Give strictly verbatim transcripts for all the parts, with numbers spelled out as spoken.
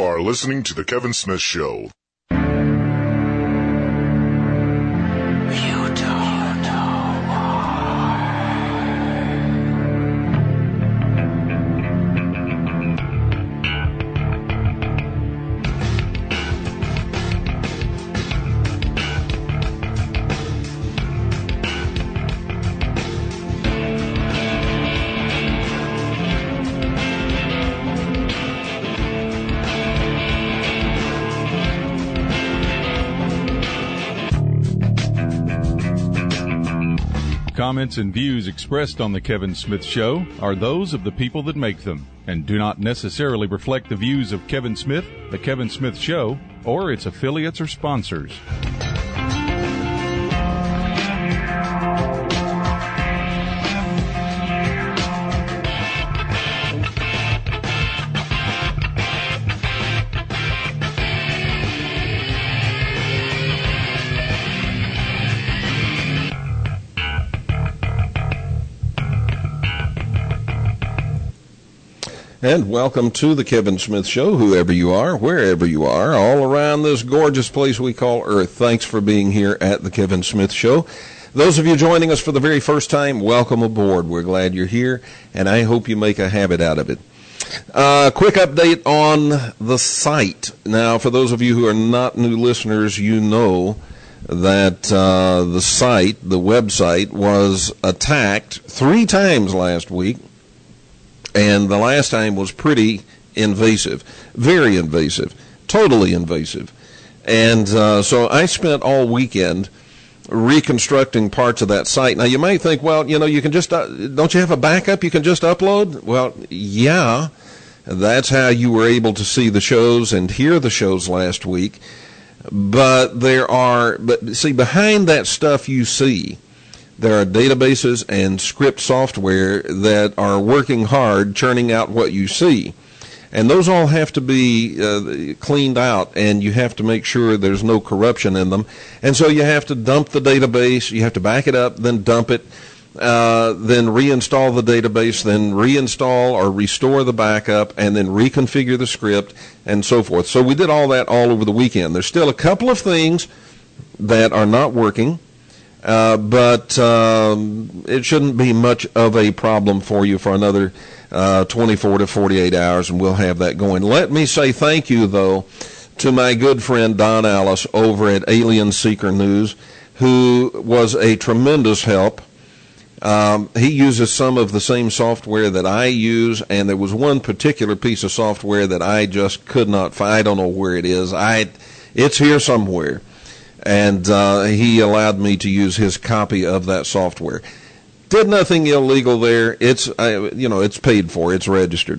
are listening to The Kevin Smith Show. Comments and views expressed on The Kevin Smith Show are those of the people that make them and do not necessarily reflect the views of Kevin Smith, The Kevin Smith Show, or its affiliates or sponsors. And welcome to the Kevin Smith Show, whoever you are, wherever you are, all around this gorgeous place we call Earth. Thanks for being here at the Kevin Smith Show. Those of you joining us for the very first time, welcome aboard. We're glad you're here, and I hope you make a habit out of it. Uh, quick update on the site. Now, for those of you who are not new listeners, you know that uh, the site, the website, was attacked three times last week. And the last time was pretty invasive, very invasive, totally invasive. And uh, so I spent all weekend reconstructing parts of that site. Now, you might think, well, you know, you can just, uh, don't you have a backup you can just upload? Well, yeah, that's how you were able to see the shows and hear the shows last week. But there are, but see, behind that stuff you see, there are databases and script software that are working hard, churning out what you see. And those all have to be uh, cleaned out, and you have to make sure there's no corruption in them. And so you have to dump the database, you have to back it up, then dump it, uh, then reinstall the database, then reinstall or restore the backup, and then reconfigure the script, and so forth. So we did all that all over the weekend. There's still a couple of things that are not working. Uh, but um, it shouldn't be much of a problem for you for another uh, twenty-four to forty-eight hours, and we'll have that going. Let me say thank you, though, to my good friend Don Alice over at Alien Seeker News, who was a tremendous help. Um, he uses some of the same software that I use, and there was one particular piece of software that I just could not find. I don't know where it is. I, it's here somewhere. And uh, he allowed me to use his copy of that software. Did nothing illegal there. It's uh, you know it's paid for. It's registered.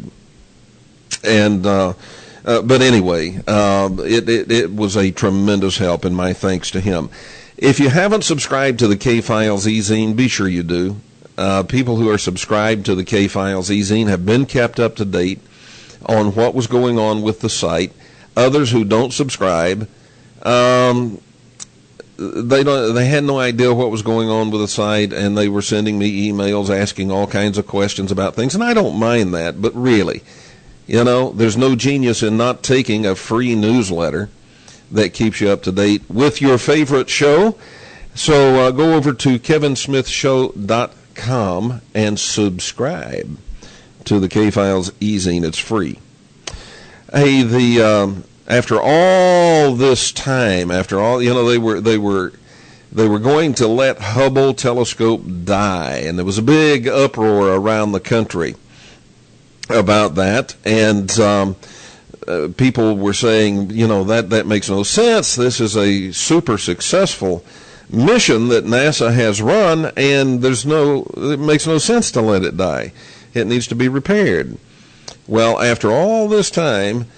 And uh, uh, but anyway, uh, it, it it was a tremendous help, and my thanks to him. If you haven't subscribed to the K-Files e-zine, be sure you do. Uh, people who are subscribed to the K-Files e-zine have been kept up to date on what was going on with the site. Others who don't subscribe. Um, They don't. They had no idea what was going on with the site, and they were sending me emails asking all kinds of questions about things, and I don't mind that, but really, you know, there's no genius in not taking a free newsletter that keeps you up to date with your favorite show. So uh, go over to kevin smith show dot com and subscribe to the K-Files e-zine. It's free. Hey, the... Um, After all this time, after all, you know, they were they were they were going to let Hubble telescope die, and there was a big uproar around the country about that, and um, uh, people were saying, you know, that that makes no sense. This is a super successful mission that NASA has run, and there's no it makes no sense to let it die. It needs to be repaired. Well, after all this time,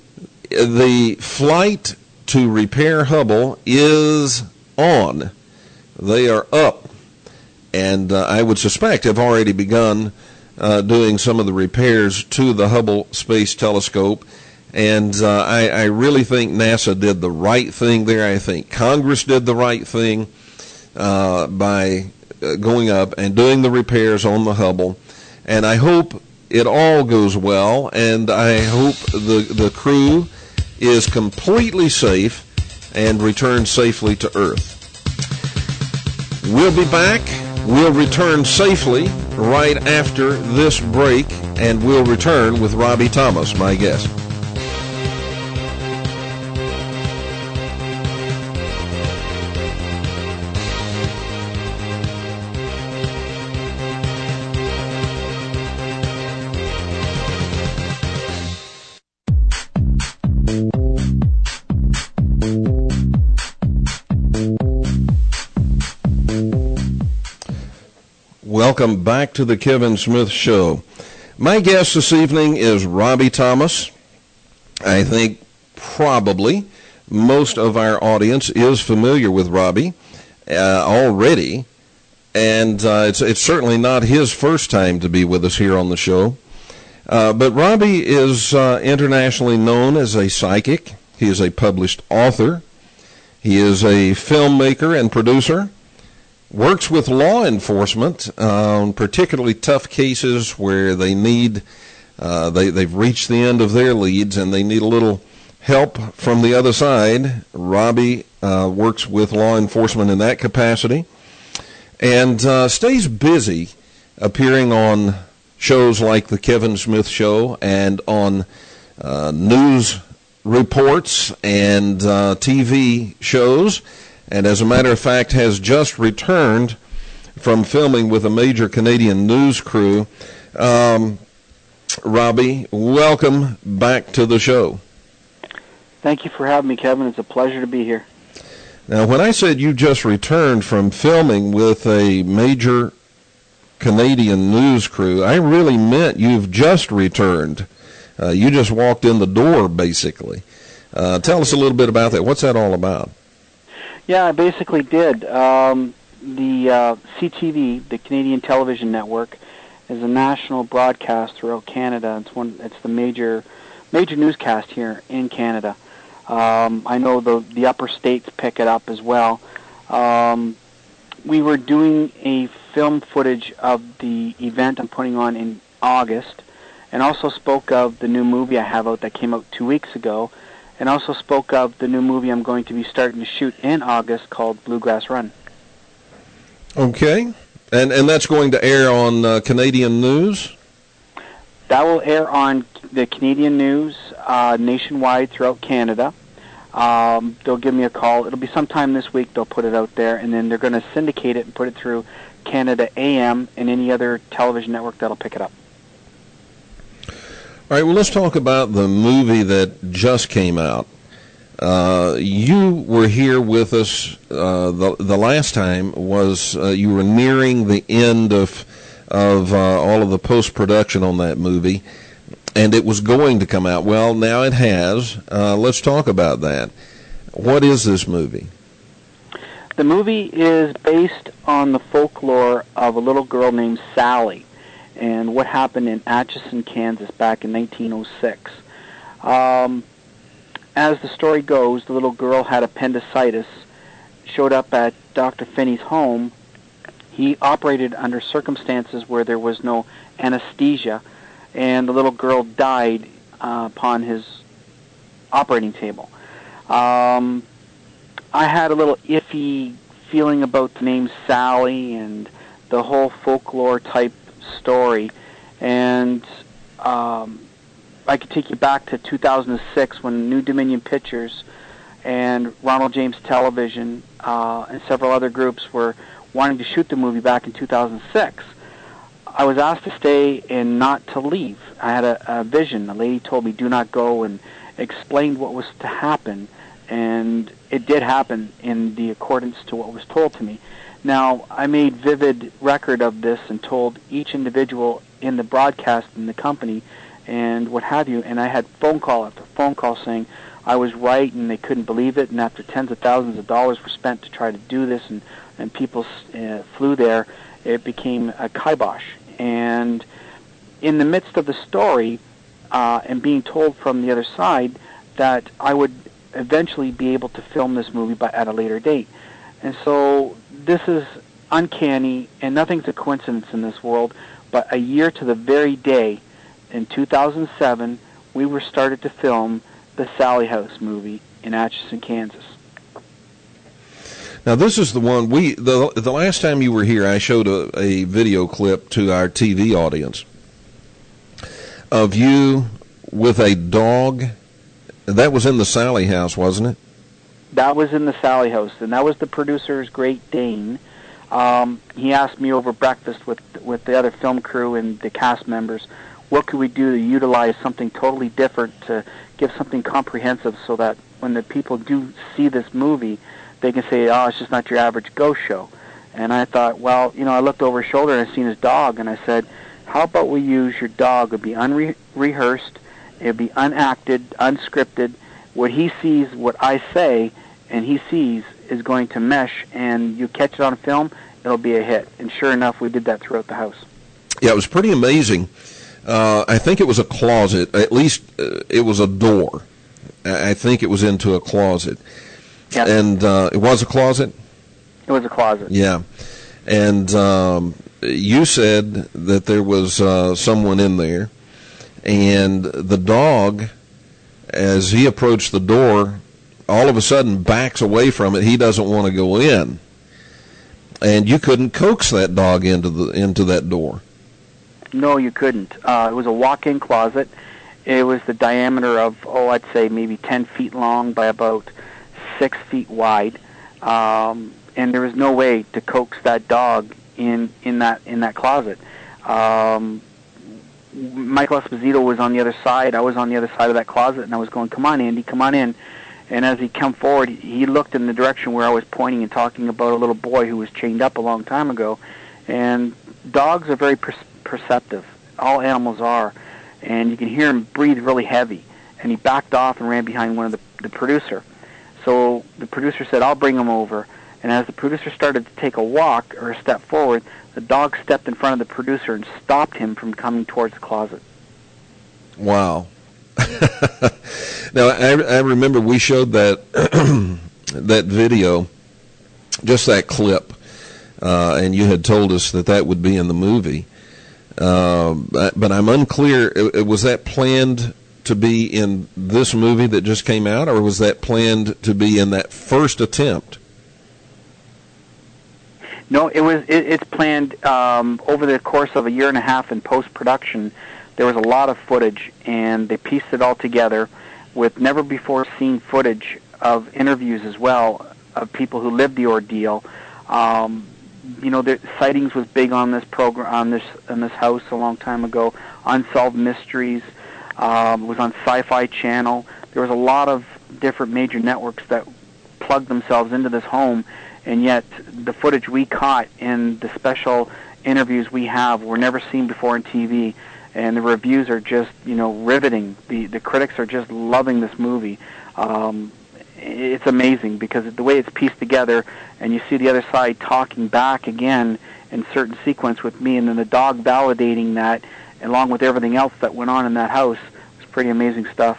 the flight to repair Hubble is on. They are up, and uh, I would suspect have already begun uh, doing some of the repairs to the Hubble Space Telescope. And uh, I, I really think NASA did the right thing there. I think Congress did the right thing uh, by uh, going up and doing the repairs on the Hubble. And I hope it all goes well, and I hope the, the crew is completely safe and returns safely to Earth. We'll be back. We'll return safely right after this break, and we'll return with Robbie Thomas, my guest. Welcome back to the Kevin Smith Show. My guest this evening is Robbie Thomas. I think probably most of our audience is familiar with Robbie uh, already, and uh, it's, it's certainly not his first time to be with us here on the show. Uh, but Robbie is uh, internationally known as a psychic. He is a published author. He is a filmmaker and producer. Works with law enforcement on particularly tough cases where they need, uh, they, they've reached the end of their leads and they need a little help from the other side. Robbie uh, works with law enforcement in that capacity and uh, stays busy appearing on shows like The Kevin Smith Show and on uh, news reports and uh, T V shows. And as a matter of fact, has just returned from filming with a major Canadian news crew. Um, Robbie, welcome back to the show. Thank you for having me, Kevin. It's a pleasure to be here. Now, when I said you just returned from filming with a major Canadian news crew, I really meant you've just returned. Uh, you just walked in the door, basically. Uh, tell us a little bit about that. What's that all about? Yeah, I basically did. Um, the uh, C T V, the Canadian Television Network, is a national broadcast throughout Canada. It's one. It's the major, major newscast here in Canada. Um, I know the the upper states pick it up as well. Um, we were doing a film footage of the event I'm putting on in August, and also spoke of the new movie I have out that came out two weeks ago. And also spoke of the new movie I'm going to be starting to shoot in August called Bluegrass Run. Okay. And and that's going to air on uh, Canadian News? That will air on the Canadian News uh, nationwide throughout Canada. Um, they'll give me a call. It'll be sometime this week they'll put it out there, and then they're going to syndicate it and put it through Canada A M and any other television network that'll pick it up. All right, well, let's talk about the movie that just came out. Uh, you were here with us uh, the the last time was uh, you were nearing the end of of uh, all of the post production on that movie, and it was going to come out. Well, now it has. Uh, let's talk about that. What is this movie? The movie is based on the folklore of a little girl named Sally, and what happened in Atchison, Kansas back in nineteen oh six. Um, as the story goes, the little girl had appendicitis, showed up at Doctor Finney's home. He operated under circumstances where there was no anesthesia, and the little girl died uh, upon his operating table. Um, I had a little iffy feeling about the name Sally and the whole folklore type story, and um, I could take you back to two thousand six when New Dominion Pictures and Ronald James Television uh, and several other groups were wanting to shoot the movie back in two thousand six. I was asked to stay and not to leave. I had a, a vision. A lady told me, do not go, and explained what was to happen, and it did happen in the accordance to what was told to me. Now, I made vivid record of this and told each individual in the broadcast in the company and what have you, and I had phone call after phone call saying I was right and they couldn't believe it, and after tens of thousands of dollars were spent to try to do this and, and people uh, flew there, it became a kibosh. And in the midst of the story uh, and being told from the other side that I would eventually be able to film this movie by, at a later date. And so this is uncanny, and nothing's a coincidence in this world, but a year to the very day, in two thousand seven, we were started to film the Sallie House movie in Atchison, Kansas. Now, this is the one we, the the last time you were here, I showed a, a video clip to our T V audience of you with a dog. That was in the Sallie House, wasn't it? That was in the Sallie House, and that was the producer's Great Dane. Um, he asked me over breakfast with with the other film crew and the cast members, what could we do to utilize something totally different to give something comprehensive so that when the people do see this movie, they can say, oh, it's just not your average ghost show. And I thought, well, you know, I looked over his shoulder and I seen his dog, and I said, how about we use your dog? It would be unrehearsed, it would be unacted, unscripted. What he sees, what I say, and he sees is going to mesh, and you catch it on film, it'll be a hit. And sure enough, we did that throughout the house. Yeah, it was pretty amazing. Uh, I think it was a closet. At least uh, it was a door. I think it was into a closet. Yes. And uh, it was a closet? It was a closet. Yeah. And um, you said that there was uh, someone in there, and the dog, as he approached the door, all of a sudden backs away from it. He doesn't want to go in. And you couldn't coax that dog into the into that door. No, you couldn't. Uh, it was a walk-in closet. It was the diameter of, oh, I'd say maybe ten feet long by about six feet wide, um, and there was no way to coax that dog in in that in that closet. Um, Michael Esposito was on the other side. I was on the other side of that closet, and I was going, "Come on, Andy, come on in." And as he came forward, he looked in the direction where I was pointing and talking about a little boy who was chained up a long time ago. And dogs are very per- perceptive. All animals are, and you can hear him breathe really heavy. And he backed off and ran behind one of the the producer. So the producer said, I'll bring him over. And as the producer started to take a walk or a step forward, the dog stepped in front of the producer and stopped him from coming towards the closet. Wow. Now, I, I remember we showed that that video, just that clip, uh, and you had told us that that would be in the movie. Uh, but, but I'm unclear, was that planned to be in this movie that just came out, or was that planned to be in that first attempt? No, it was. It, it's planned um, over the course of a year and a half in post-production. There was a lot of footage, and they pieced it all together with never-before-seen footage of interviews as well of people who lived the ordeal. Um, you know, the sightings was big on this program, on this on this house a long time ago. Unsolved Mysteries. Um, was on Sci-Fi Channel. There was a lot of different major networks that plugged themselves into this home, and yet the footage we caught and the special interviews we have were never seen before on T V, and the reviews are just, you know, riveting. The the critics are just loving this movie. Um, it's amazing because the way it's pieced together, and you see the other side talking back again in certain sequence with me, and then the dog validating that, along with everything else that went on in that house. It was pretty amazing stuff.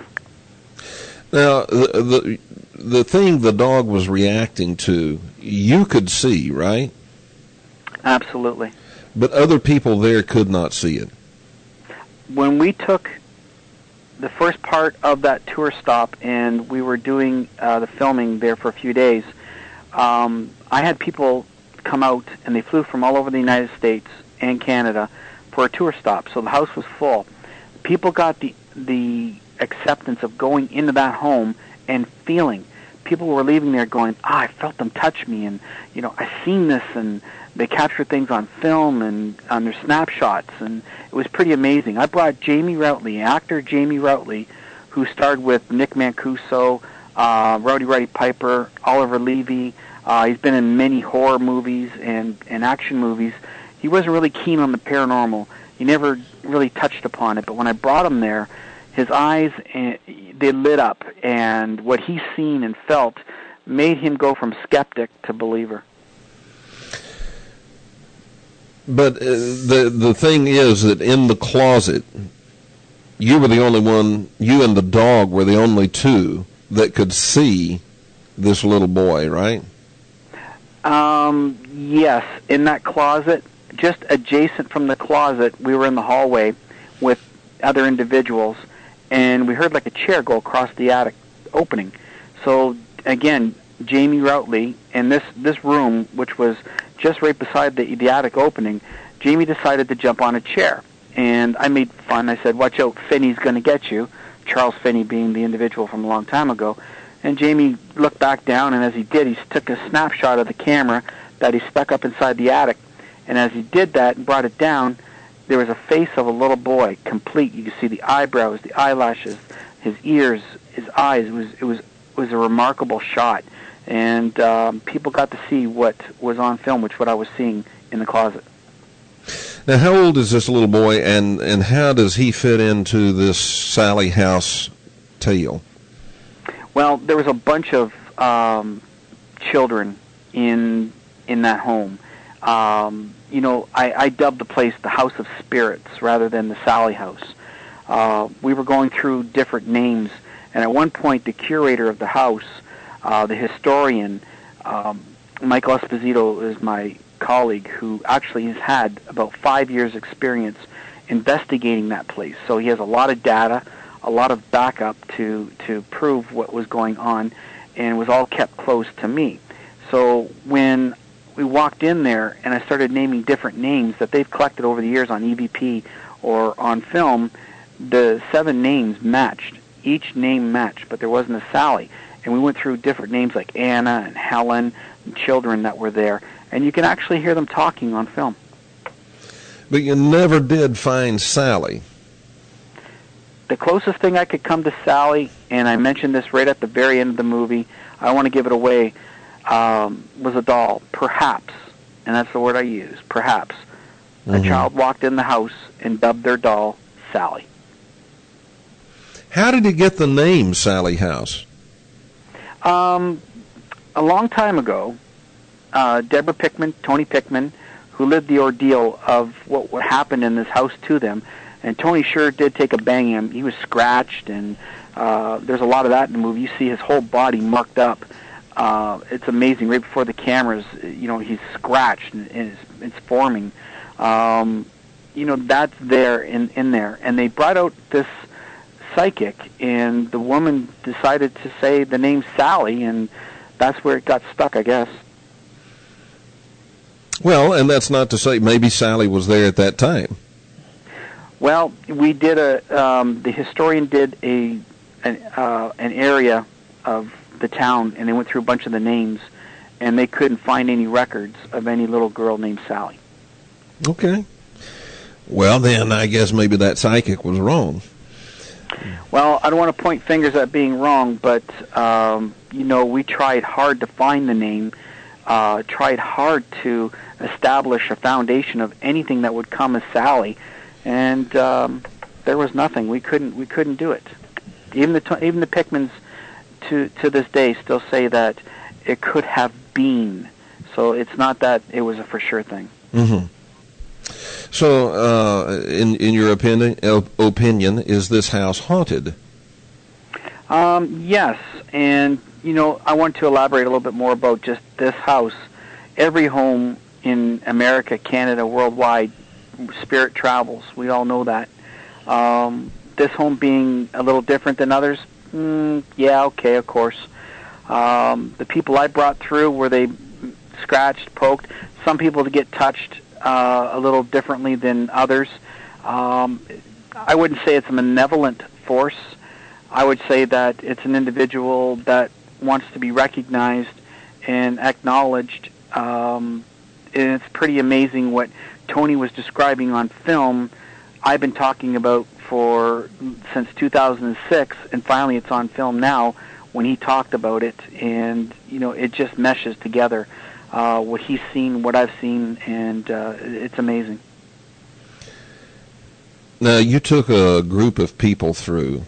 Now, the, the the thing the dog was reacting to, you could see, right? Absolutely. But other people there could not see it. When we took the first part of that tour stop and we were doing uh, the filming there for a few days, um, I had people come out, and they flew from all over the United States and Canada for a tour stop. So the house was full. People got the the acceptance of going into that home and feeling. People were leaving there going, ah, I felt them touch me, and, you know, I seen this, and they captured things on film and on their snapshots, and it was pretty amazing. I brought Jamie Routley, actor Jamie Routley, who starred with Nick Mancuso, uh, Rowdy Roddy Piper, Oliver Levy. Uh, he's been in many horror movies and, and action movies. He wasn't really keen on the paranormal. He never really touched upon it, but when I brought him there, his eyes, they lit up, and what he's seen and felt made him go from skeptic to believer. But uh, the the thing is that in the closet, you were the only one, you and the dog were the only two that could see this little boy, right? Um, yes, in that closet, just adjacent from the closet, we were in the hallway with other individuals, and we heard like a chair go across the attic opening. So again, Jamie Routley, in this this room, which was just right beside the the attic opening, Jamie decided to jump on a chair. And I made fun. I said, "Watch out, Finney's going to get you." Charles Finney being the individual from a long time ago. And Jamie looked back down, and as he did, he took a snapshot of the camera that he stuck up inside the attic. And as he did that and brought it down, there was a face of a little boy, complete. You could see the eyebrows, the eyelashes, his ears, his eyes. It was it was it was a remarkable shot, and um, people got to see what was on film, which what I was seeing in the closet. Now, how old is this little boy, and, and how does he fit into this Sally House tale? Well, there was a bunch of um, children in in that home. Um, you know, I, I dubbed the place the House of Spirits rather than the Sally House. Uh, we were going through different names, and at one point, the curator of the house, uh, the historian, um, Michael Esposito is my colleague who actually has had about five years' experience investigating that place. So he has a lot of data, a lot of backup to, to prove what was going on, and it was all kept close to me. So when we walked in there and I started naming different names that they've collected over the years on E V P or on film, the seven names matched. Each name matched, but there wasn't a Sally. And we went through different names like Anna and Helen and children that were there. And you can actually hear them talking on film. But you never did find Sally. The closest thing I could come to Sally, and I mentioned this right at the very end of the movie, I don't want to give it away, um, was a doll, perhaps, and that's the word I use, perhaps. Mm-hmm. A child walked in the house and dubbed their doll Sally. How did he get the name Sally House? Um, a long time ago, uh, Deborah Pickman, Tony Pickman, who lived the ordeal of what, what happened in this house to them, and Tony sure did take a bang at him. He was scratched, and uh, there's a lot of that in the movie. You see his whole body marked up. Uh, it's amazing. Right before the cameras, you know, he's scratched, and it's, it's forming. Um, you know, that's there in, in there. And they brought out this psychic, and the woman decided to say the name Sally, and that's where it got stuck, I guess. Well, and that's not to say maybe Sally was there at that time. Well, we did a, um, the historian did a an, uh, an area of the town, and they went through a bunch of the names, and they couldn't find any records of any little girl named Sally. Okay. Well, then I guess maybe that psychic was wrong. Well, I don't want to point fingers at being wrong, but, um, you know, we tried hard to find the name, uh, tried hard to establish a foundation of anything that would come as Sally, and um, there was nothing. We couldn't we couldn't do it. Even the even the Pickmans to to this day still say that it could have been. So it's not that it was a for sure thing. Mm-hmm. So, uh, in in your opinion, opinion, is this house haunted? Um, yes, and you know, I want to elaborate a little bit more about just this house. Every home in America, Canada, worldwide, spirit travels. We all know that. Um, this home being a little different than others, mm, yeah, okay, of course. Um, the people I brought through, were they scratched, poked? Some people to get touched uh, a little differently than others. Um, I wouldn't say it's a malevolent force. I would say that it's an individual that wants to be recognized and acknowledged. Um, and it's pretty amazing what Tony was describing on film. I've been talking about for since two thousand six, and finally it's on film now when he talked about it, and you know, it just meshes together. Uh, what he's seen, what I've seen, and uh, it's amazing. Now, you took a group of people through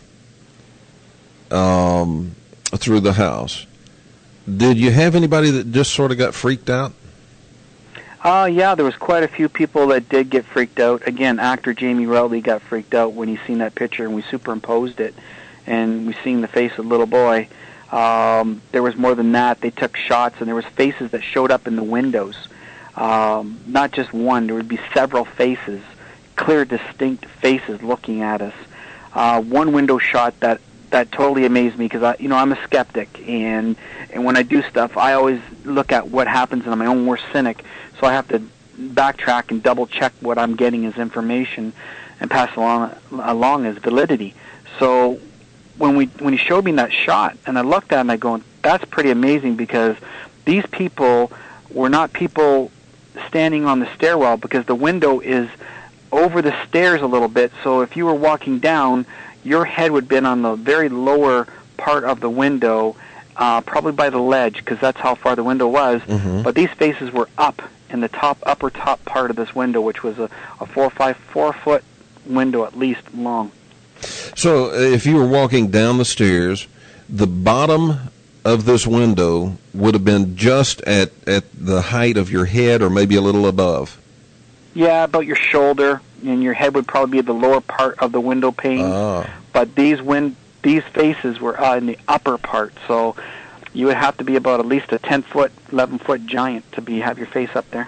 um, through the house. Did you have anybody that just sort of got freaked out? Uh, yeah, there was quite a few people that did get freaked out. Again, actor Jamie Routley got freaked out when he seen that picture, and we superimposed it, and we seen the face of the little boy. Um, there was more than that. They took shots, and there was faces that showed up in the windows. Um, not just one. There would be several faces clear, distinct faces looking at us. Uh, one window shot that that totally amazed me because I, you know, I'm a skeptic, and and when I do stuff, I always look at what happens, and I'm my own worst cynic. So I have to backtrack and double check what I'm getting as information and pass along along as validity. So when we when he showed me that shot, and I looked at it and I go, that's pretty amazing, because these people were not people standing on the stairwell, because the window is over the stairs a little bit. So if you were walking down, your head would have been on the very lower part of the window, uh, probably by the ledge, because that's how far the window was. Mm-hmm. But these faces were up in the top, upper top part of this window, which was a, a four, five, four foot window at least long. So if you were walking down the stairs, the bottom of this window would have been just at, at the height of your head, or maybe a little above. Yeah, about your shoulder, and your head would probably be the lower part of the window pane. Ah. But these win- these faces were uh, in the upper part, so you would have to be about at least a ten foot, eleven foot giant to be have your face up there.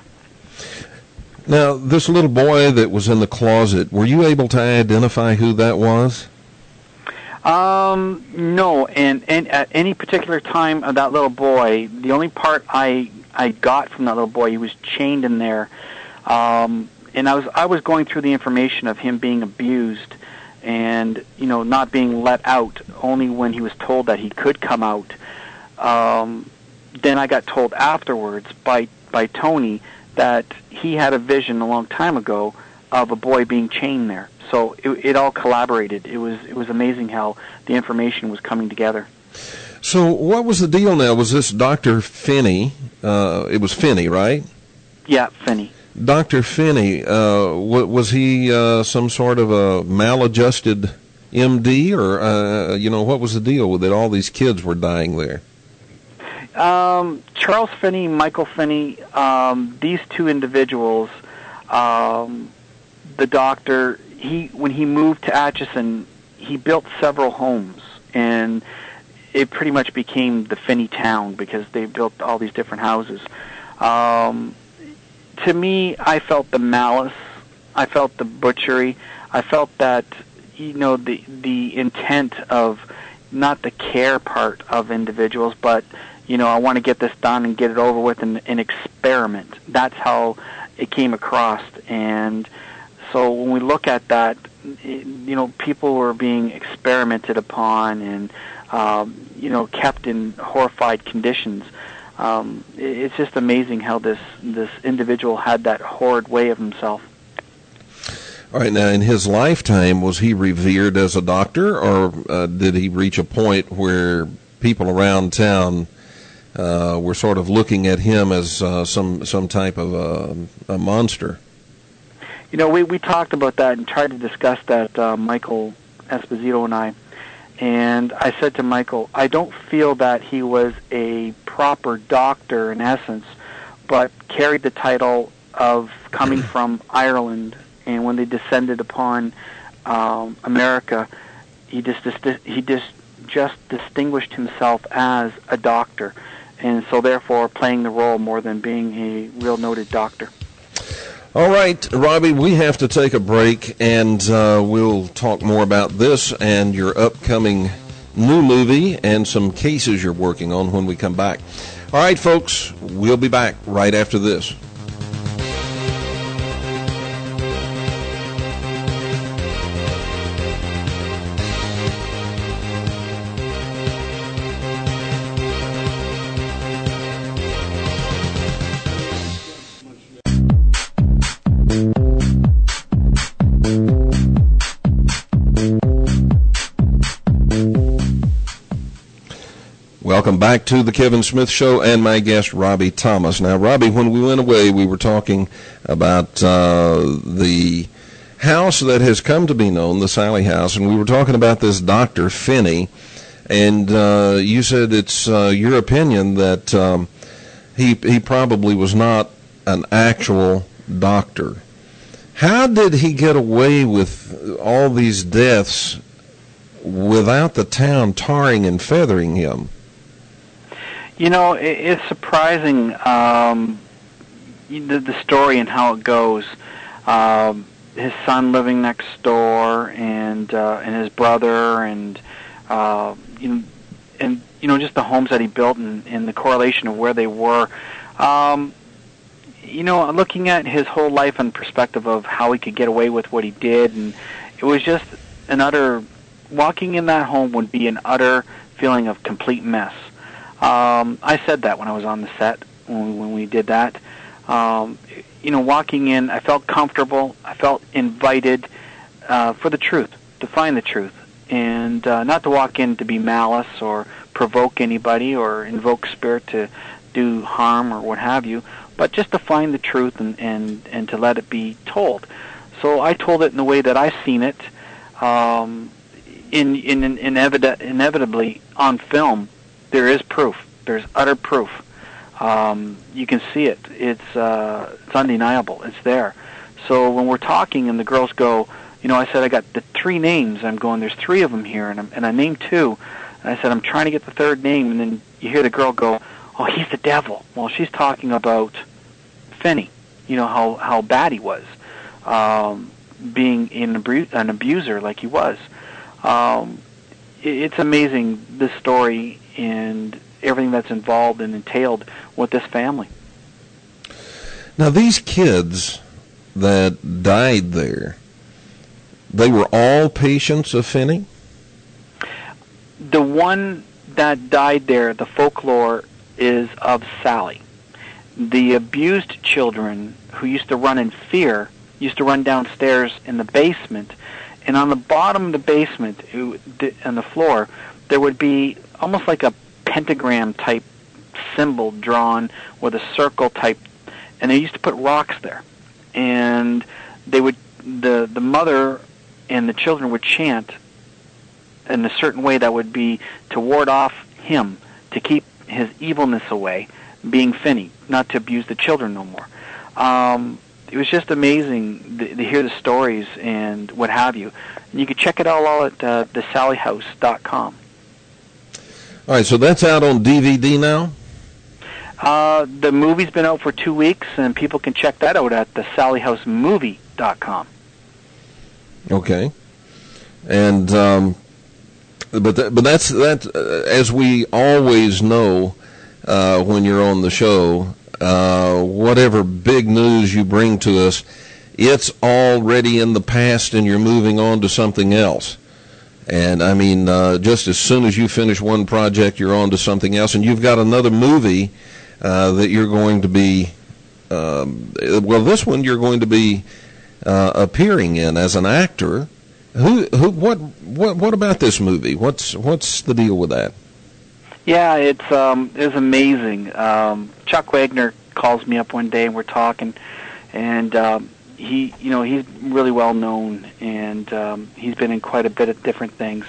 Now, this little boy that was in the closet, were you able to identify who that was? Um, no, and, and at any particular time of that little boy, the only part I I got from that little boy, he was chained in there. Um, and I was I was going through the information of him being abused, and you know not being let out only when he was told that he could come out. Um, then I got told afterwards by by Tony that he had a vision a long time ago of a boy being chained there. So it, it all collaborated. It was it was amazing how the information was coming together. So what was the deal now? Was this Doctor Finney? Uh, it was Finney, right? Yeah, Finney. Doctor Finney, uh, w- was he uh, some sort of a maladjusted M D, or, uh, you know, what was the deal with it? All these kids were dying there. Um, Charles Finney, Michael Finney, um, these two individuals, um, the doctor, he when he moved to Atchison, he built several homes, and it pretty much became the Finney town because they built all these different houses. Um, to me, I felt the malice, I felt the butchery, I felt that, you know, the the intent of not the care part of individuals, but, you know, I want to get this done and get it over with and, and experiment. That's how it came across. And so when we look at that, it, you know, people were being experimented upon and, um, you know, kept in horrified conditions. Um, it, it's just amazing how this, this individual had that horrid way of himself. All right, now in his lifetime, was he revered as a doctor, or uh, did he reach a point where people around town uh, were sort of looking at him as uh, some some type of a, a monster? You know, we, we talked about that and tried to discuss that, uh, Michael Esposito and I. And I said to Michael, I don't feel that he was a proper doctor in essence, but carried the title of coming from Ireland. And when they descended upon um, America, he just he just just distinguished himself as a doctor, and so therefore playing the role more than being a real noted doctor. All right, Robbie, we have to take a break, and uh, we'll talk more about this and your upcoming new movie and some cases you're working on when we come back. All right, folks, we'll be back right after this. Welcome back to the Kevin Smith Show and my guest, Robbie Thomas. Now, Robbie, when we went away, we were talking about uh, the house that has come to be known, the Sally House, and we were talking about this Doctor Finney, and uh, you said it's uh, your opinion that um, he he probably was not an actual doctor. How did he get away with all these deaths without the town tarring and feathering him? You know, it, it's surprising, um, the, the story and how it goes. Um, his son living next door, and uh, and his brother, and uh, you know, and you know, just the homes that he built, and, and the correlation of where they were. Um, you know, looking at his whole life in perspective of how he could get away with what he did, and it was just an utter. Walking in that home would be an utter feeling of complete mess. Um, I said that when I was on the set when we, when we did that. Um, you know, walking in, I felt comfortable. I felt invited uh, for the truth, to find the truth, and uh, not to walk in to be malice or provoke anybody or invoke spirit to do harm or what have you, but just to find the truth and, and, and to let it be told. So I told it in the way that I've seen it. Um, in, in, in inevit- inevitably on film, there is proof. There's utter proof. Um, you can see it. It's uh, it's undeniable. It's there. So when we're talking and the girls go, you know, I said I got the three names. I'm going, there's three of them here, and, I'm, and I named two. And I said I'm trying to get the third name, and then you hear the girl go, oh, he's the devil. Well, she's talking about Finney. You know how how bad he was, um, being an, abu- an abuser like he was. Um, it, it's amazing, this story and everything that's involved and entailed with this family. Now, these kids that died there, they were all patients of Finney? The one that died there, the folklore is of Sally. The abused children who used to run in fear used to run downstairs in the basement, and on the bottom of the basement, on the floor, there would be almost like a pentagram type symbol drawn with a circle type, and they used to put rocks there, and they would the the mother and the children would chant in a certain way that would be to ward off him, to keep his evilness away, being Finney, not to abuse the children no more. Um, it was just amazing to, to hear the stories and what have you. And you can check it all out at uh, the sally house dot com. All right, so that's out on D V D now? Uh, the movie's been out for two weeks, and people can check that out at the sally house movie dot com. Okay. And, um, but th- but that's, that, uh, as we always know uh, when you're on the show, uh, whatever big news you bring to us, it's already in the past and you're moving on to something else. And, I mean, uh, just as soon as you finish one project, you're on to something else. And you've got another movie uh, that you're going to be, um, well, this one you're going to be uh, appearing in as an actor. Who, who, what, what, what about this movie? What's, what's the deal with that? Yeah, it's um, it was amazing. Um, Chuck Wagner calls me up one day and we're talking, and um, he, you know, he's really well known, and um, he's been in quite a bit of different things.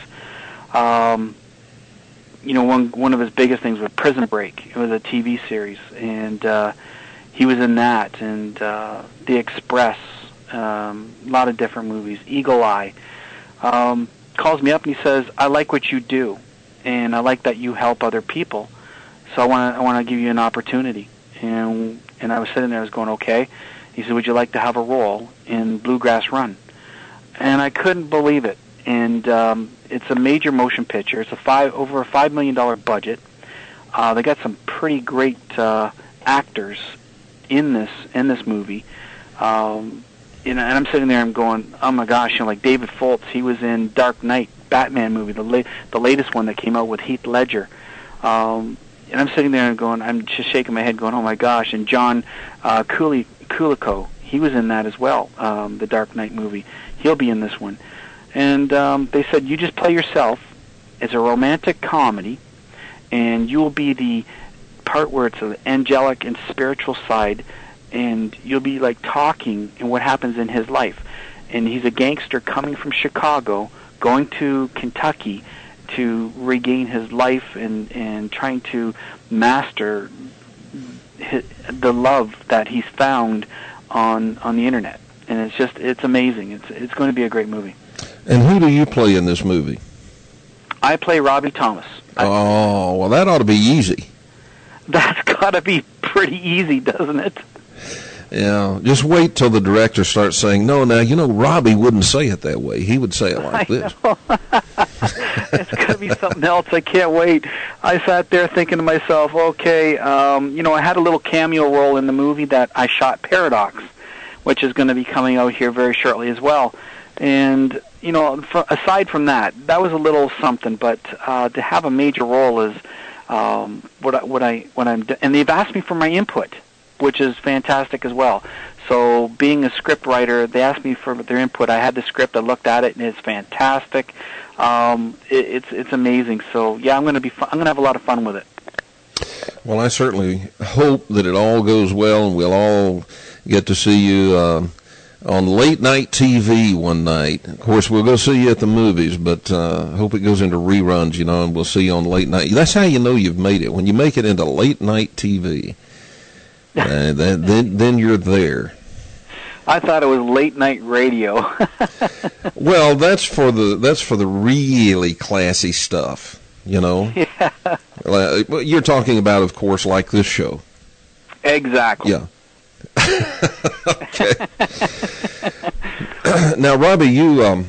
Um, you know, one one of his biggest things was Prison Break. It was a T V series, and uh, he was in that, and uh, The Express, um, a lot of different movies. Eagle Eye. Um, calls me up and he says, "I like what you do, and I like that you help other people. So I want to I want to give you an opportunity." And and I was sitting there, I was going, "Okay." He said, "Would you like to have a role in Bluegrass Run?" And I couldn't believe it. And um, it's a major motion picture. It's a five over a five million dollar budget. Uh, they got some pretty great uh, actors in this in this movie. Um, and I'm sitting there, I'm going, "Oh my gosh!" You know, like David Foltz, he was in Dark Knight, Batman movie, the la- the latest one that came out with Heath Ledger. Um, and I'm sitting there and going, I'm just shaking my head, going, "Oh my gosh!" And John uh, Cooley. Kuliko, he was in that as well, um, the Dark Knight movie. He'll be in this one. And um, they said, you just play yourself. It's a romantic comedy, and you will be the part where it's an angelic and spiritual side, and you'll be like talking and what happens in his life. And he's a gangster coming from Chicago, going to Kentucky to regain his life and, and trying to master the love that he's found on on the internet. And it's just, it's amazing. It's it's going to be a great movie. And who do you play in this movie? I play Robbie Thomas. Oh, well, that ought to be easy. That's got to be pretty easy, doesn't it? Yeah, just wait till the director starts saying, no, now, you know, Robbie wouldn't say it that way. He would say it like I this. Know. It's going to be something else. I can't wait. I sat there thinking to myself, okay, um, you know, I had a little cameo role in the movie that I shot, Paradox, which is going to be coming out here very shortly as well. And, you know, for, aside from that, that was a little something, but uh, to have a major role is um, what, I, what, I, what I'm and they've asked me for my input, which is fantastic as well. So being a script writer, they asked me for their input. I had the script, I looked at it, and it's fantastic. Um, it, it's it's amazing. So yeah, I'm going to be fun, I'm going to have a lot of fun with it. Well, I certainly hope that it all goes well, and we'll all get to see you uh, on late night T V one night. Of course, we'll go see you at the movies, but uh, hope it goes into reruns, you know, and we'll see you on late night. That's how you know you've made it, when you make it into late night T V. Uh, then, then, then you're there. I thought it was late night radio. Well, that's for the that's for the really classy stuff, you know. Yeah. Uh, you're talking about, of course, like this show. Exactly. Yeah. Okay. Now, Robbie, you um,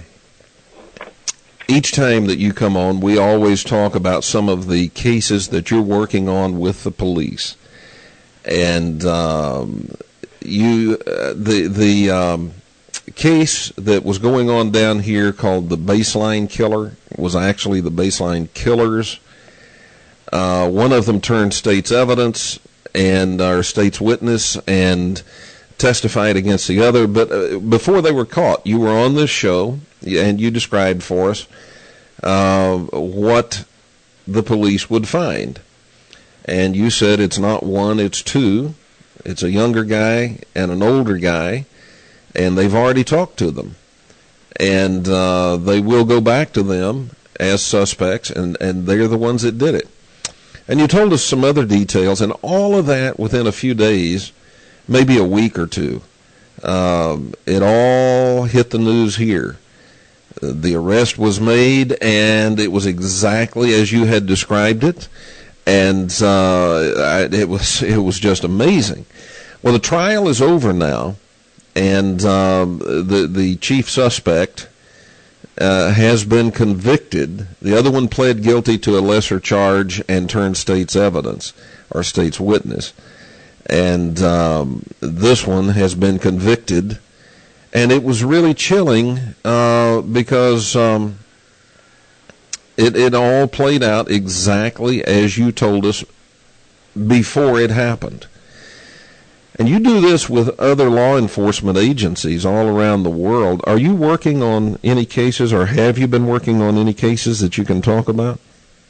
each time that you come on, we always talk about some of the cases that you're working on with the police. And um, you, uh, the the um, case that was going on down here called the Baseline Killer was actually the Baseline Killers. Uh, one of them turned state's evidence and our state's witness and testified against the other. But uh, before they were caught, you were on this show and you described for us uh, what the police would find. And you said it's not one, it's two. It's a younger guy and an older guy, and they've already talked to them. And uh, they will go back to them as suspects, and, and they're the ones that did it. And you told us some other details, and all of that within a few days, maybe a week or two. Um, it all hit the news here. The arrest was made, and it was exactly as you had described it. And uh, it was it was just amazing. Well, the trial is over now, and um, the the chief suspect uh, has been convicted. The other one pled guilty to a lesser charge and turned state's evidence or state's witness, and um, this one has been convicted. And it was really chilling uh, because. Um, It it all played out exactly as you told us before it happened. And you do this with other law enforcement agencies all around the world. Are you working on any cases, or have you been working on any cases that you can talk about?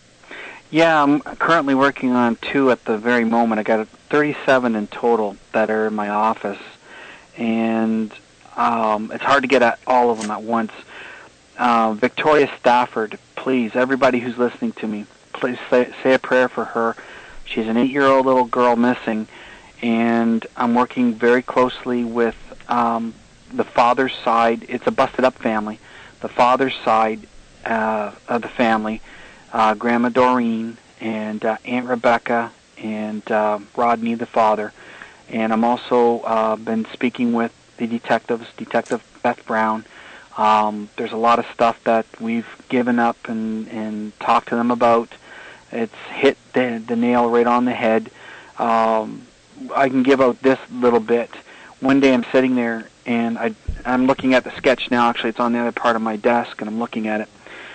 Yeah, I'm currently working on two at the very moment. I got thirty-seven in total that are in my office. And um, it's hard to get at all of them at once. Uh, Victoria Stafford, please, everybody who's listening to me, please say, say a prayer for her. She's an eight-year-old little girl missing, and I'm working very closely with um, the father's side. It's a busted-up family. The father's side uh, of the family, uh, Grandma Doreen and uh, Aunt Rebecca and uh, Rodney, the father. And I'm also uh, been speaking with the detectives, Detective Beth Brown. Um, there's a lot of stuff that we've given up and, and talked to them about. It's hit the, the nail right on the head. Um, I can give out this little bit. One day I'm sitting there, and I, I'm looking at the sketch now. Actually, it's on the other part of my desk, and I'm looking at it.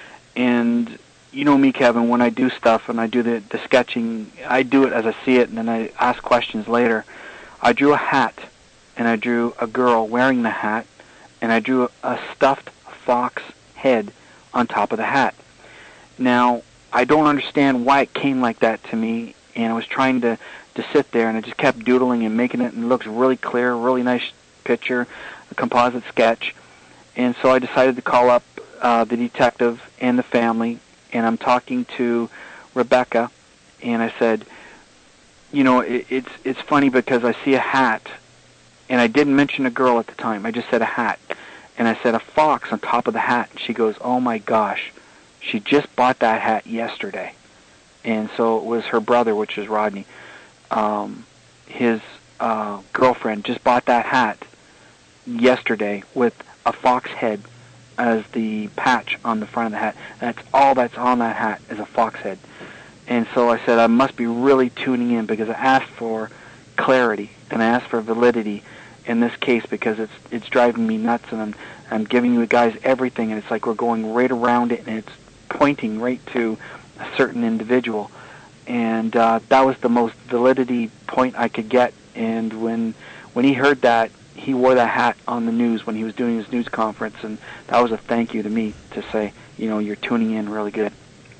And you know me, Kevin, when I do stuff and I do the, the sketching, I do it as I see it, and then I ask questions later. I drew a hat, and I drew a girl wearing the hat, and I drew a, a stuffed fox head on top of the hat. Now, I don't understand why it came like that to me, and I was trying to, to sit there, and I just kept doodling and making it, and it looks really clear, really nice picture, a composite sketch. And so I decided to call up uh, the detective and the family, and I'm talking to Rebecca, and I said, you know, it, it's it's funny because I see a hat, and I didn't mention a girl at the time. I just said a hat. And I said a fox on top of the hat. And she goes, oh, my gosh, she just bought that hat yesterday. And so it was her brother, which is Rodney. Um, his uh, girlfriend just bought that hat yesterday with a fox head as the patch on the front of the hat. That's all that's on that hat is a fox head. And so I said I must be really tuning in because I asked for clarity and I asked for validity in this case because it's it's driving me nuts, and I'm I'm giving you guys everything, and it's like we're going right around it, and it's pointing right to a certain individual. And uh, that was the most validity point I could get. And when when he heard that, he wore that hat on the news when he was doing his news conference, and that was a thank you to me to say, you know, you're tuning in really good.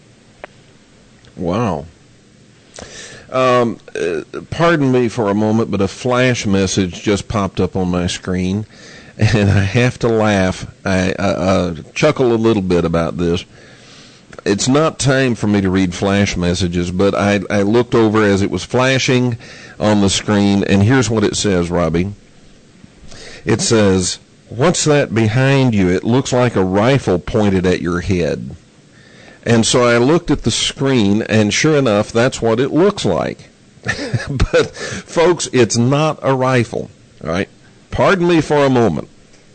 Wow. Um, uh, pardon me for a moment, but a flash message just popped up on my screen, and I have to laugh. I, I, I chuckle a little bit about this. It's not time for me to read flash messages, but I, I looked over as it was flashing on the screen, and here's what it says, Robbie. It says, "What's that behind you? It looks like a rifle pointed at your head." And so I looked at the screen, and sure enough, that's what it looks like. But, folks, it's not a rifle, all right? Pardon me for a moment.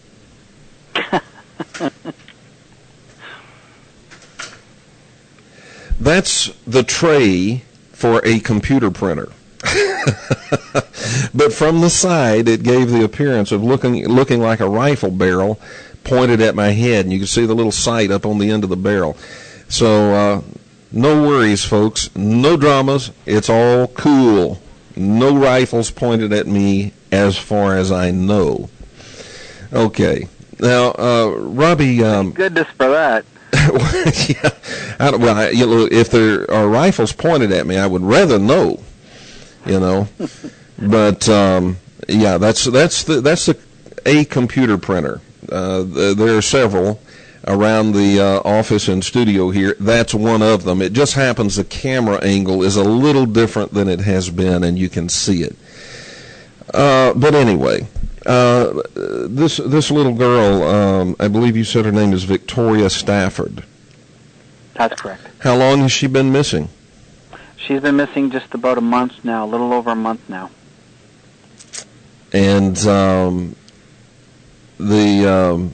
That's the tray for a computer printer. But from the side, it gave the appearance of looking looking like a rifle barrel pointed at my head, and you can see the little sight up on the end of the barrel. So, uh, no worries, folks. No dramas. It's all cool. No rifles pointed at me as far as I know. Okay. Now, uh, Robbie... Um, goodness for that. yeah, I don't, well, I, you know, if there are rifles pointed at me, I would rather know, you know. But, um, yeah, that's that's the, that's a, a computer printer. Uh, there are several around the uh, office and studio here. That's one of them. It just happens the camera angle is a little different than it has been, and you can see it. Uh, but anyway, uh, this this little girl, um, I believe you said her name is Victoria Stafford. That's correct. How long has she been missing? She's been missing just about a month now, a little over a month now. And um, the... Um,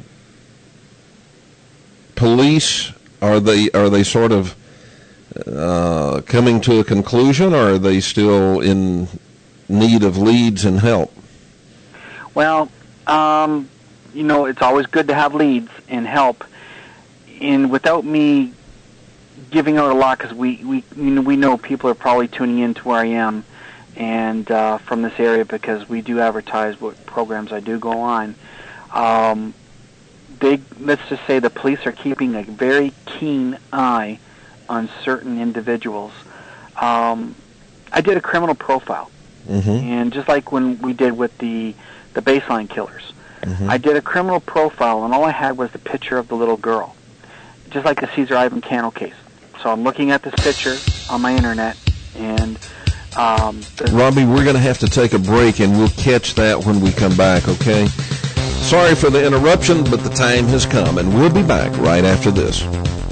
police, are they are they sort of uh, coming to a conclusion, or are they still in need of leads and help? Well, um, you know, it's always good to have leads and help. And without me giving out a lot, because we we you know, we know people are probably tuning in to where I am and uh, from this area because we do advertise what programs I do go on. Um, They, let's just say the police are keeping a very keen eye on certain individuals. Um, I did a criminal profile, mm-hmm. and just like when we did with the the baseline killers, mm-hmm. I did a criminal profile, and all I had was the picture of the little girl, just like the Cesar Ivan Cano case. So I'm looking at this picture on my internet, and um, Robbie, we're going to have to take a break, and we'll catch that when we come back, okay? Sorry for the interruption, but the time has come, and we'll be back right after this.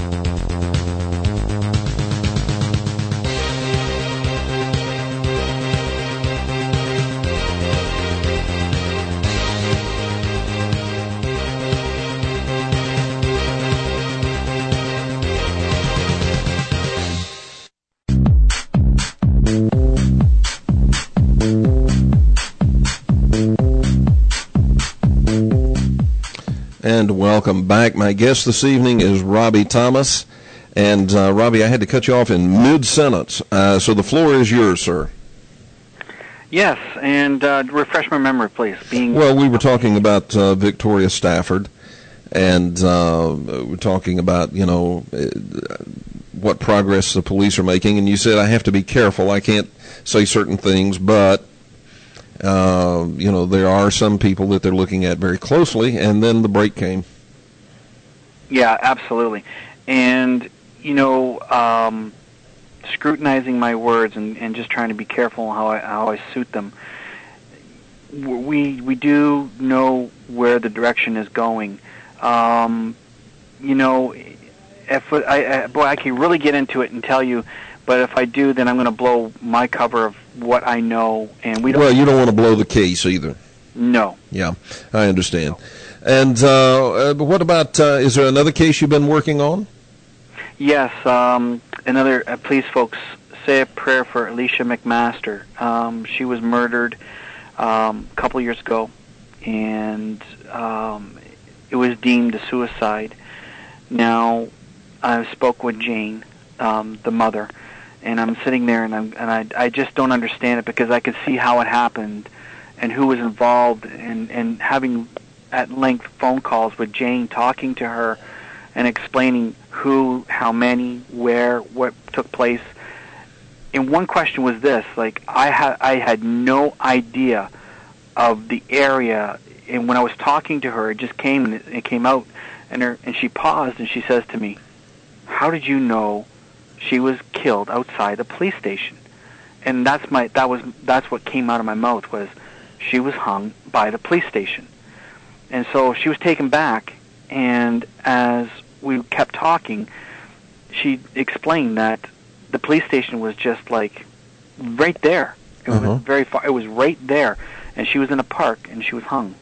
And welcome back. My guest this evening is Robbie Thomas. And, uh, Robbie, I had to cut you off in mid-sentence, uh, so the floor is yours, sir. Yes, and uh, refresh my memory, please. Being well, we were talking about uh, Victoria Stafford, and uh, we're talking about, you know, what progress the police are making, and you said I have to be careful. I can't say certain things, but... Uh, you know, there are some people that they're looking at very closely, and then the break came. Yeah, absolutely. And, you know, um, scrutinizing my words and, and just trying to be careful how I, how I suit them, we we do know where the direction is going. Um, you know, if I, I, boy, I can really get into it and tell you But if I do, then I'm going to blow my cover of what I know, and we don't. Well, you don't want to blow the case either. No. Yeah, I understand. And uh, what about, uh, is there another case you've been working on? Yes, um, another, uh, please folks, say a prayer for Alicia McMaster. Um, she was murdered um, a couple years ago, and um, it was deemed a suicide. Now, I spoke with Jane, um, the mother, and I'm sitting there, and, I'm, and I, I just don't understand it, because I could see how it happened and who was involved, and, and having at length phone calls with Jane, talking to her and explaining who, how many, where, what took place. And one question was this, like, I had I had no idea of the area, and when I was talking to her, it just came, and it, it came out, and her, and she paused, and she says to me, "How did you know she was killed outside the police station?" And that's my that was that's what came out of my mouth, was she was hung by the police station. And so she was taken back, and as we kept talking, she explained that the police station was just like right there. It uh-huh. was very far. It was right there, and she was in a park, and she was hung.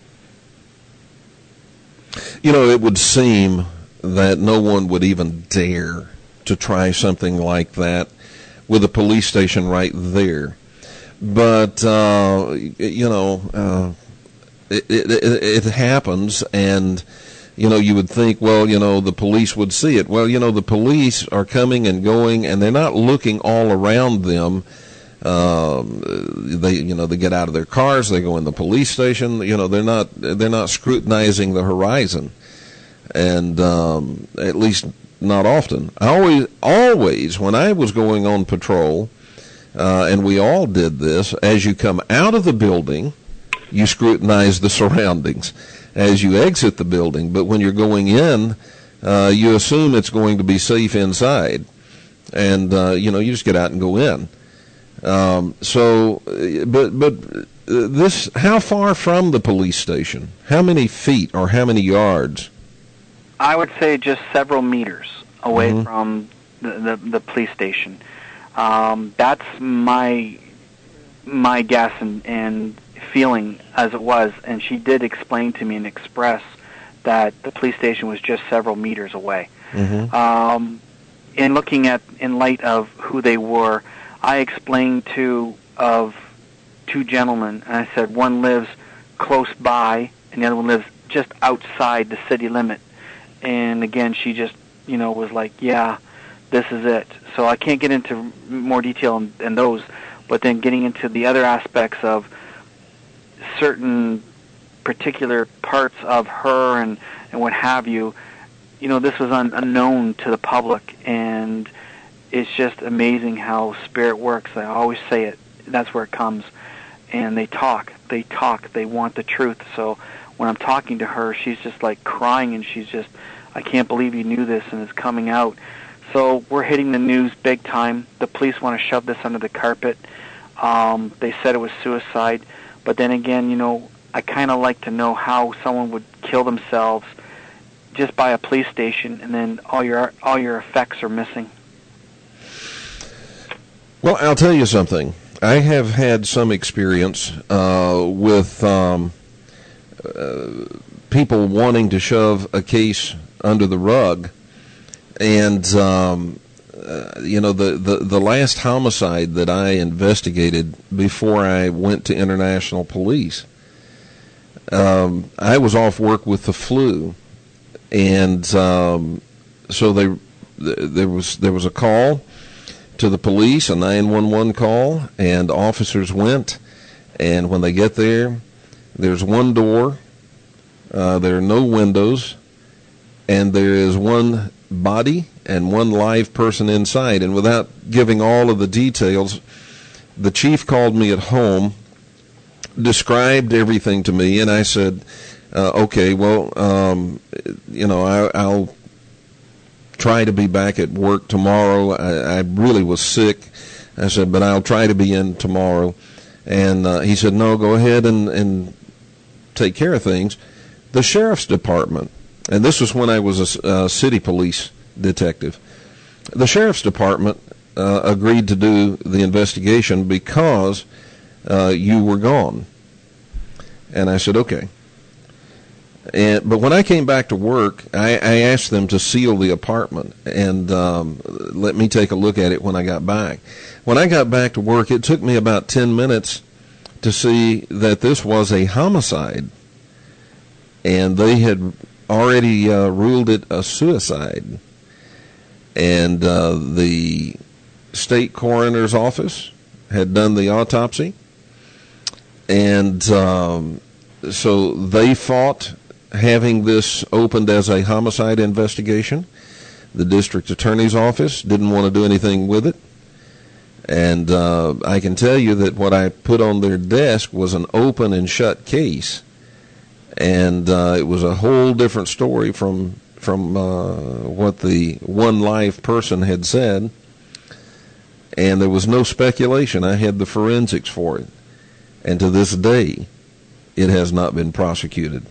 You know, it would seem that no one would even dare to try something like that with a police station right there. But, uh, you know, uh, it, it, it happens, and, you know, you would think, well, you know, the police would see it. Well, you know, the police are coming and going, and they're not looking all around them. Um, they, you know, they get out of their cars, they go in the police station. You know, they're not, they're not scrutinizing the horizon, and um, at least not often. I always, always, when I was going on patrol, uh, and we all did this, as you come out of the building, you scrutinize the surroundings as you exit the building. But when you're going in, uh, you assume it's going to be safe inside, and uh, you know, you just get out and go in. Um, so, but but this, how far from the police station? How many feet or how many yards? I would say just several meters away Mm-hmm. from the, the the police station. Um, that's my my guess and, and feeling as it was. And she did explain to me and express that the police station was just several meters away. Mm-hmm. Um, in looking at, in light of who they were, I explained to of two gentlemen, and I said one lives close by, and the other one lives just outside the city limit. And again, she just, you know, was like, "Yeah, this is it." So I can't get into more detail in, in those, but then getting into the other aspects of certain particular parts of her and, and what have you, you know, this was un, unknown to the public, and it's just amazing how spirit works. I always say it. That's where it comes. And they talk. They talk. They want the truth. So when I'm talking to her, she's just like crying, and she's just, "I can't believe you knew this, and it's coming out." So we're hitting the news big time. The police want to shove this under the carpet. Um, they said it was suicide. But then again, you know, I kind of like to know how someone would kill themselves just by a police station, and then all your all your effects are missing. Well, I'll tell you something. I have had some experience uh, with um, uh, people wanting to shove a case under the rug, and um, uh, you know, the, the the last homicide that I investigated before I went to international police, um, I was off work with the flu, and um, so they there was there was a call to the police, a nine one one call, and officers went, and when they get there, there's one door, uh, there are no windows, and there is one body and one live person inside. And without giving all of the details, the chief called me at home, described everything to me, and I said, uh, okay, well, um, you know, I, I'll try to be back at work tomorrow. I, I really was sick. I said, but I'll try to be in tomorrow. And uh, he said, no, go ahead and, and take care of things. The sheriff's department, and this was when I was a, a city police detective, the sheriff's department uh, agreed to do the investigation because uh, you were gone. And I said, okay. And, but when I came back to work, I, I asked them to seal the apartment and um, let me take a look at it when I got back. When I got back to work, it took me about ten minutes to see that this was a homicide. And they had already uh, ruled it a suicide. And uh, the state coroner's office had done the autopsy. And um, so they fought having this opened as a homicide investigation. The district attorney's office didn't want to do anything with it. And uh, I can tell you that what I put on their desk was an open and shut case. And uh, it was a whole different story from from uh, what the one live person had said. And there was no speculation. I had the forensics for it. And to this day, it has not been prosecuted.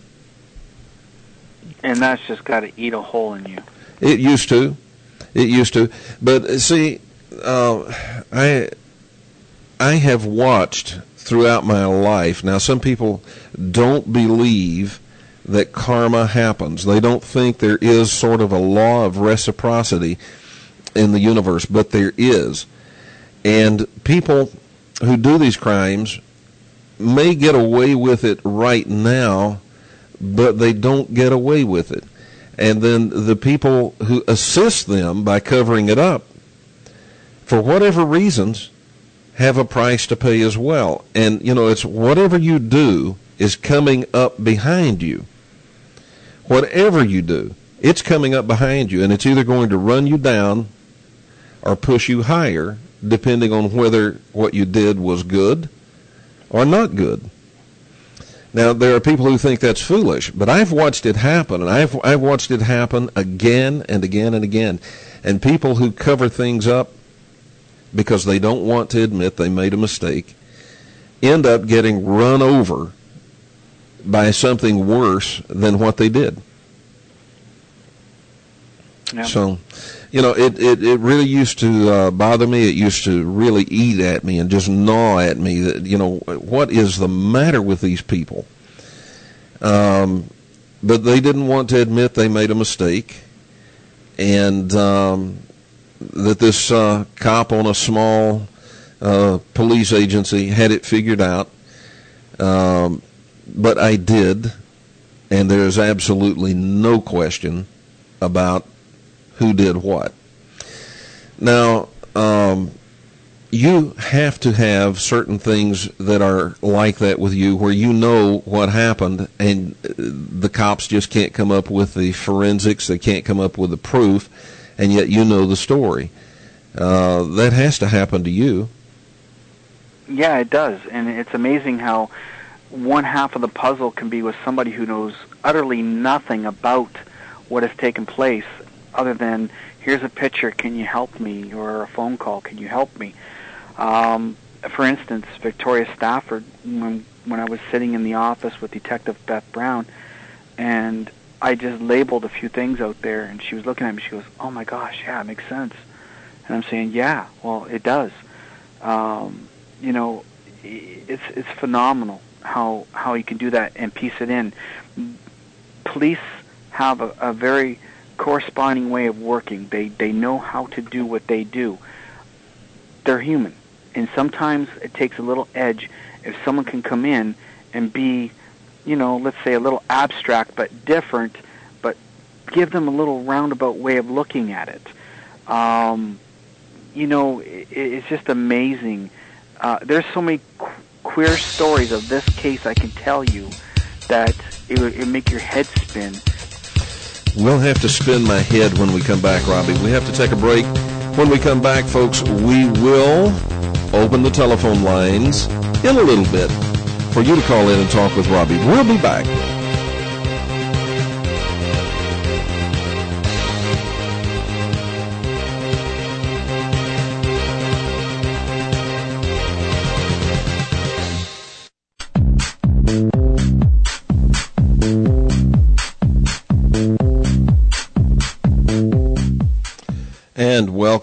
And that's just got to eat a hole in you. It used to. It used to. But see, uh, I I have watched throughout my life. Now, some people don't believe that karma happens. They don't think there is sort of a law of reciprocity in the universe, but there is. And people who do these crimes may get away with it right now, but they don't get away with it. And then the people who assist them by covering it up, for whatever reasons, have a price to pay as well. And, you know, it's whatever you do is coming up behind you. Whatever you do, it's coming up behind you, and it's either going to run you down or push you higher, depending on whether what you did was good or not good. Now, there are people who think that's foolish, but I've watched it happen, and I've I've watched it happen again and again and again. And people who cover things up because they don't want to admit they made a mistake end up getting run over by something worse than what they did. Yeah. So, you know, it, it, it really used to uh, bother me. It used to really eat at me and just gnaw at me that, you know, what is the matter with these people? Um, but they didn't want to admit they made a mistake, and um, that this uh, cop on a small uh, police agency had it figured out. Um, but I did, and there's absolutely no question about who did what. Now, um, you have to have certain things that are like that with you, where you know what happened, and the cops just can't come up with the forensics, they can't come up with the proof, and yet you know the story. Uh, that has to happen to you. Yeah, it does, and it's amazing how one half of the puzzle can be with somebody who knows utterly nothing about what has taken place, other than, here's a picture, can you help me? Or a phone call, can you help me? Um, for instance, Victoria Stafford, when, when I was sitting in the office with Detective Beth Brown, and I just labeled a few things out there, and she was looking at me, she goes, oh my gosh, yeah, it makes sense. And I'm saying, yeah, well, it does. Um, you know, it's it's phenomenal how how you can do that and piece it in. Police have a, a very corresponding way of working. They they know how to do what they do. They're human, and sometimes it takes a little edge if someone can come in and be, you know, let's say a little abstract but different, but give them a little roundabout way of looking at it. Um, you know, it, it's just amazing. Uh, there's so many qu- queer stories of this case I can tell you that it would it'd make your head spin. We'll have to spin my head when we come back, Robbie. We have to take a break. When we come back, folks, we will open the telephone lines in a little bit for you to call in and talk with Robbie. We'll be back.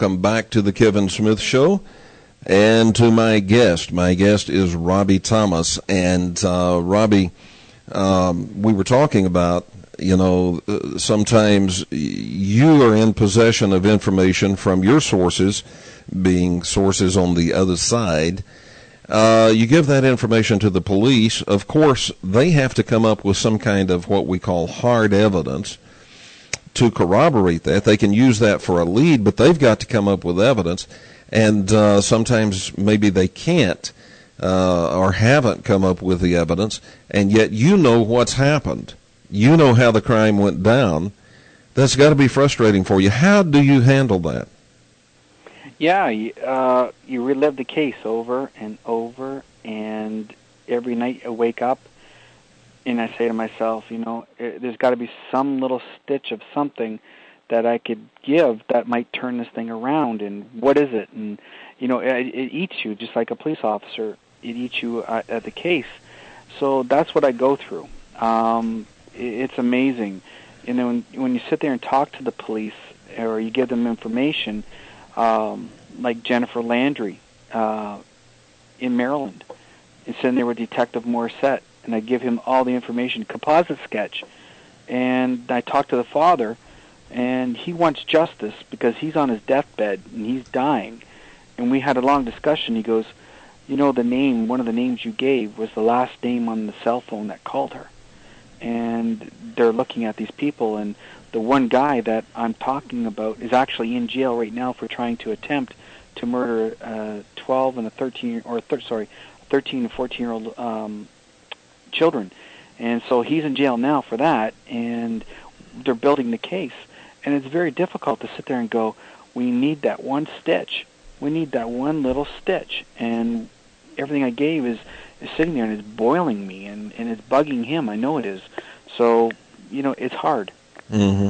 welcome back to the Kevin Smith Show and to my guest. My guest is Robbie Thomas. And, uh, Robbie, um, we were talking about, you know, uh, sometimes you are in possession of information from your sources, being sources on the other side. Uh, you give that information to the police. Of course, they have to come up with some kind of what we call hard evidence to corroborate that. They can use that for a lead, but they've got to come up with evidence. And uh, sometimes maybe they can't uh, or haven't come up with the evidence, and yet you know what's happened. You know how the crime went down. That's got to be frustrating for you. How do you handle that? Yeah, you, uh, you relive the case over and over, and every night I wake up and I say to myself, you know, it, there's got to be some little stitch of something that I could give that might turn this thing around, and what is it? And, you know, it, it eats you just like a police officer. It eats you uh, at the case. So that's what I go through. Um, it, it's amazing. You know, when, when you sit there and talk to the police or you give them information, Um, like Jennifer Landry uh, in Maryland, and sitting there with Detective Morissette, and I give him all the information, composite sketch, and I talk to the father, and he wants justice because he's on his deathbed and he's dying, and we had a long discussion. He goes, you know, the name, one of the names you gave was the last name on the cell phone that called her, and they're looking at these people, and the one guy that I'm talking about is actually in jail right now for trying to attempt to murder uh, twelve and a thirteen, or th- sorry, thirteen and fourteen-year-old um, children, and so he's in jail now for that. And they're building the case, and it's very difficult to sit there and go, "We need that one stitch. We need that one little stitch." And everything I gave is, is sitting there, and it's boiling me, and, and it's bugging him. I know it is. So, you know, it's hard. Mm-hmm.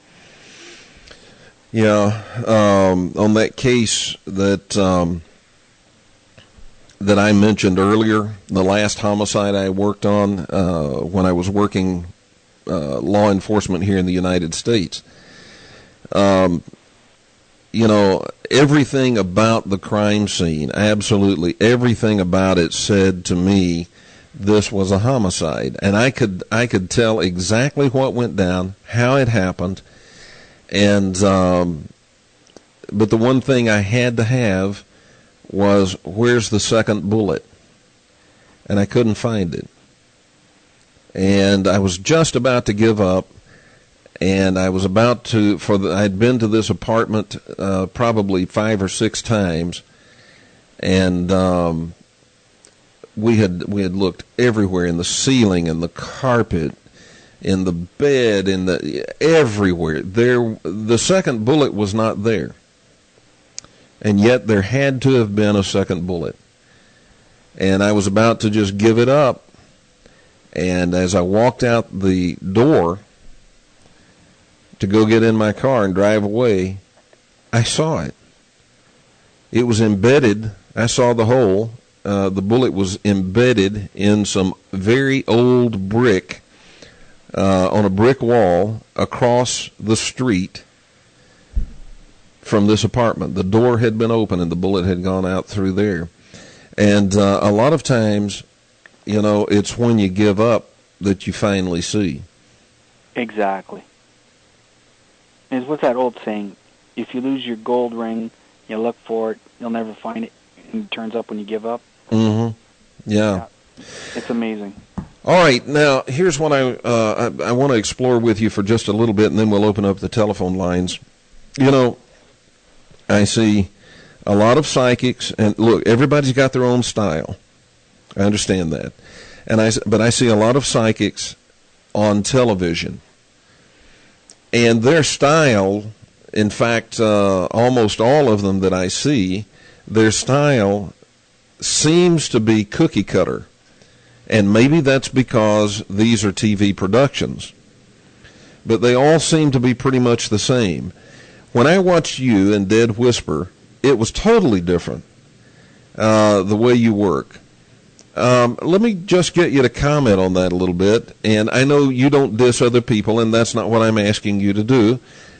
Yeah. Um, on that case that um, that I mentioned earlier, the last homicide I worked on uh, when I was working uh, law enforcement here in the United States, um, you know, everything about the crime scene, absolutely everything about it said to me, this was a homicide, and I could I could tell exactly what went down, how it happened, and um, but the one thing I had to have was, where's the second bullet? And I couldn't find it, and I was just about to give up, and I was about to for the, I'd been to this apartment uh, probably five or six times, and um, We had we had looked everywhere, in the ceiling, in the carpet, in the bed, in the everywhere. There, the second bullet was not there, and yet there had to have been a second bullet. And I was about to just give it up, and as I walked out the door to go get in my car and drive away, I saw it. It was embedded. I saw the hole. Uh, the bullet was embedded in some very old brick uh, on a brick wall across the street from this apartment. The door had been open and the bullet had gone out through there. And uh, a lot of times, you know, it's when you give up that you finally see. Exactly. And what's that old saying? If you lose your gold ring, you look for it, you'll never find it, and it turns up when you give up. Mm-hmm. Yeah. yeah. It's amazing. All right. Now, here's what I, uh, I, I want to explore with you for just a little bit, and then we'll open up the telephone lines. You know, I see a lot of psychics, and look, everybody's got their own style. I understand that. and I, But I see a lot of psychics on television, and their style, in fact, uh, almost all of them that I see, their style seems to be cookie cutter, and maybe that's because these are T V productions, but they all seem to be pretty much the same. When I watched you and Dead Whisper, it was totally different, uh, the way you work. Um, let me just get you to comment on that a little bit, and I know you don't diss other people, and that's not what I'm asking you to do,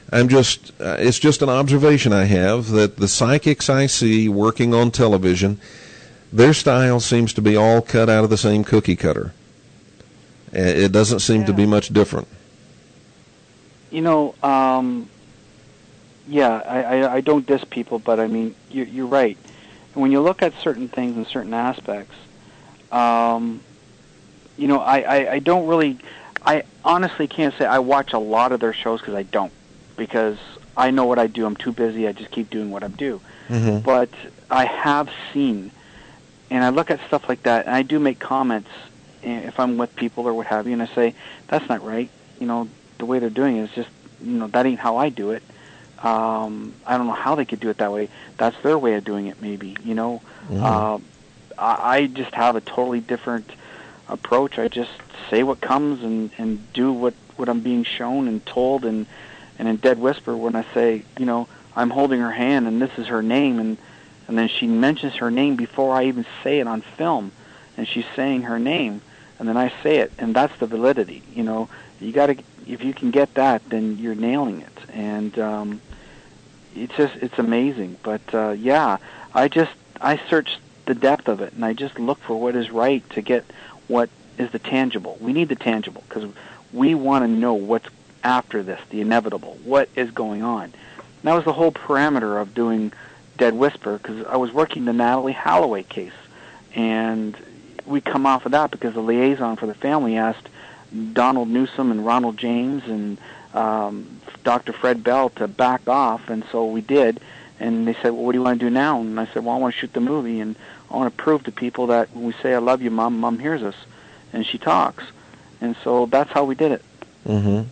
I'm just, uh, it's just an observation I have that the psychics I see working on television, their style seems to be all cut out of the same cookie cutter. It doesn't seem yeah. to be much different. You know, um, yeah, I, I, I don't diss people, but I mean, you're, you're right. And when you look at certain things and certain aspects, um, you know, I, I, I don't really, I honestly can't say I watch a lot of their shows because I don't. Because I know what I do. I'm too busy. I just keep doing what I do. Mm-hmm. But I have seen, and I look at stuff like that, and I do make comments if I'm with people or what have you, and I say, that's not right. You know, the way they're doing it is just, you know, that ain't how I do it. Um, I don't know how they could do it that way. That's their way of doing it, maybe, you know. Mm-hmm. Uh, I, I just have a totally different approach. I just say what comes and, and do what, what I'm being shown and told, and And in Dead Whisper, when I say, you know, I'm holding her hand and this is her name, and and then she mentions her name before I even say it on film, and she's saying her name, and then I say it, and that's the validity. You know, you got to, if you can get that, then you're nailing it, and um, it's just, it's amazing. But uh, yeah, I just, I search the depth of it, and I just look for what is right to get what is the tangible. We need the tangible because we want to know what's after this, the inevitable, what is going on. And that was the whole parameter of doing Dead Whisper, because I was working the Natalie Holloway case, and we come off of that because the liaison for the family asked Donald Newsom and Ronald James and um, Doctor Fred Bell to back off, and so we did, and they said, well, what do you want to do now? And I said, well, I want to shoot the movie, and I want to prove to people that when we say, I love you, Mom, Mom hears us, and she talks. And so that's how we did it. Mm-hmm.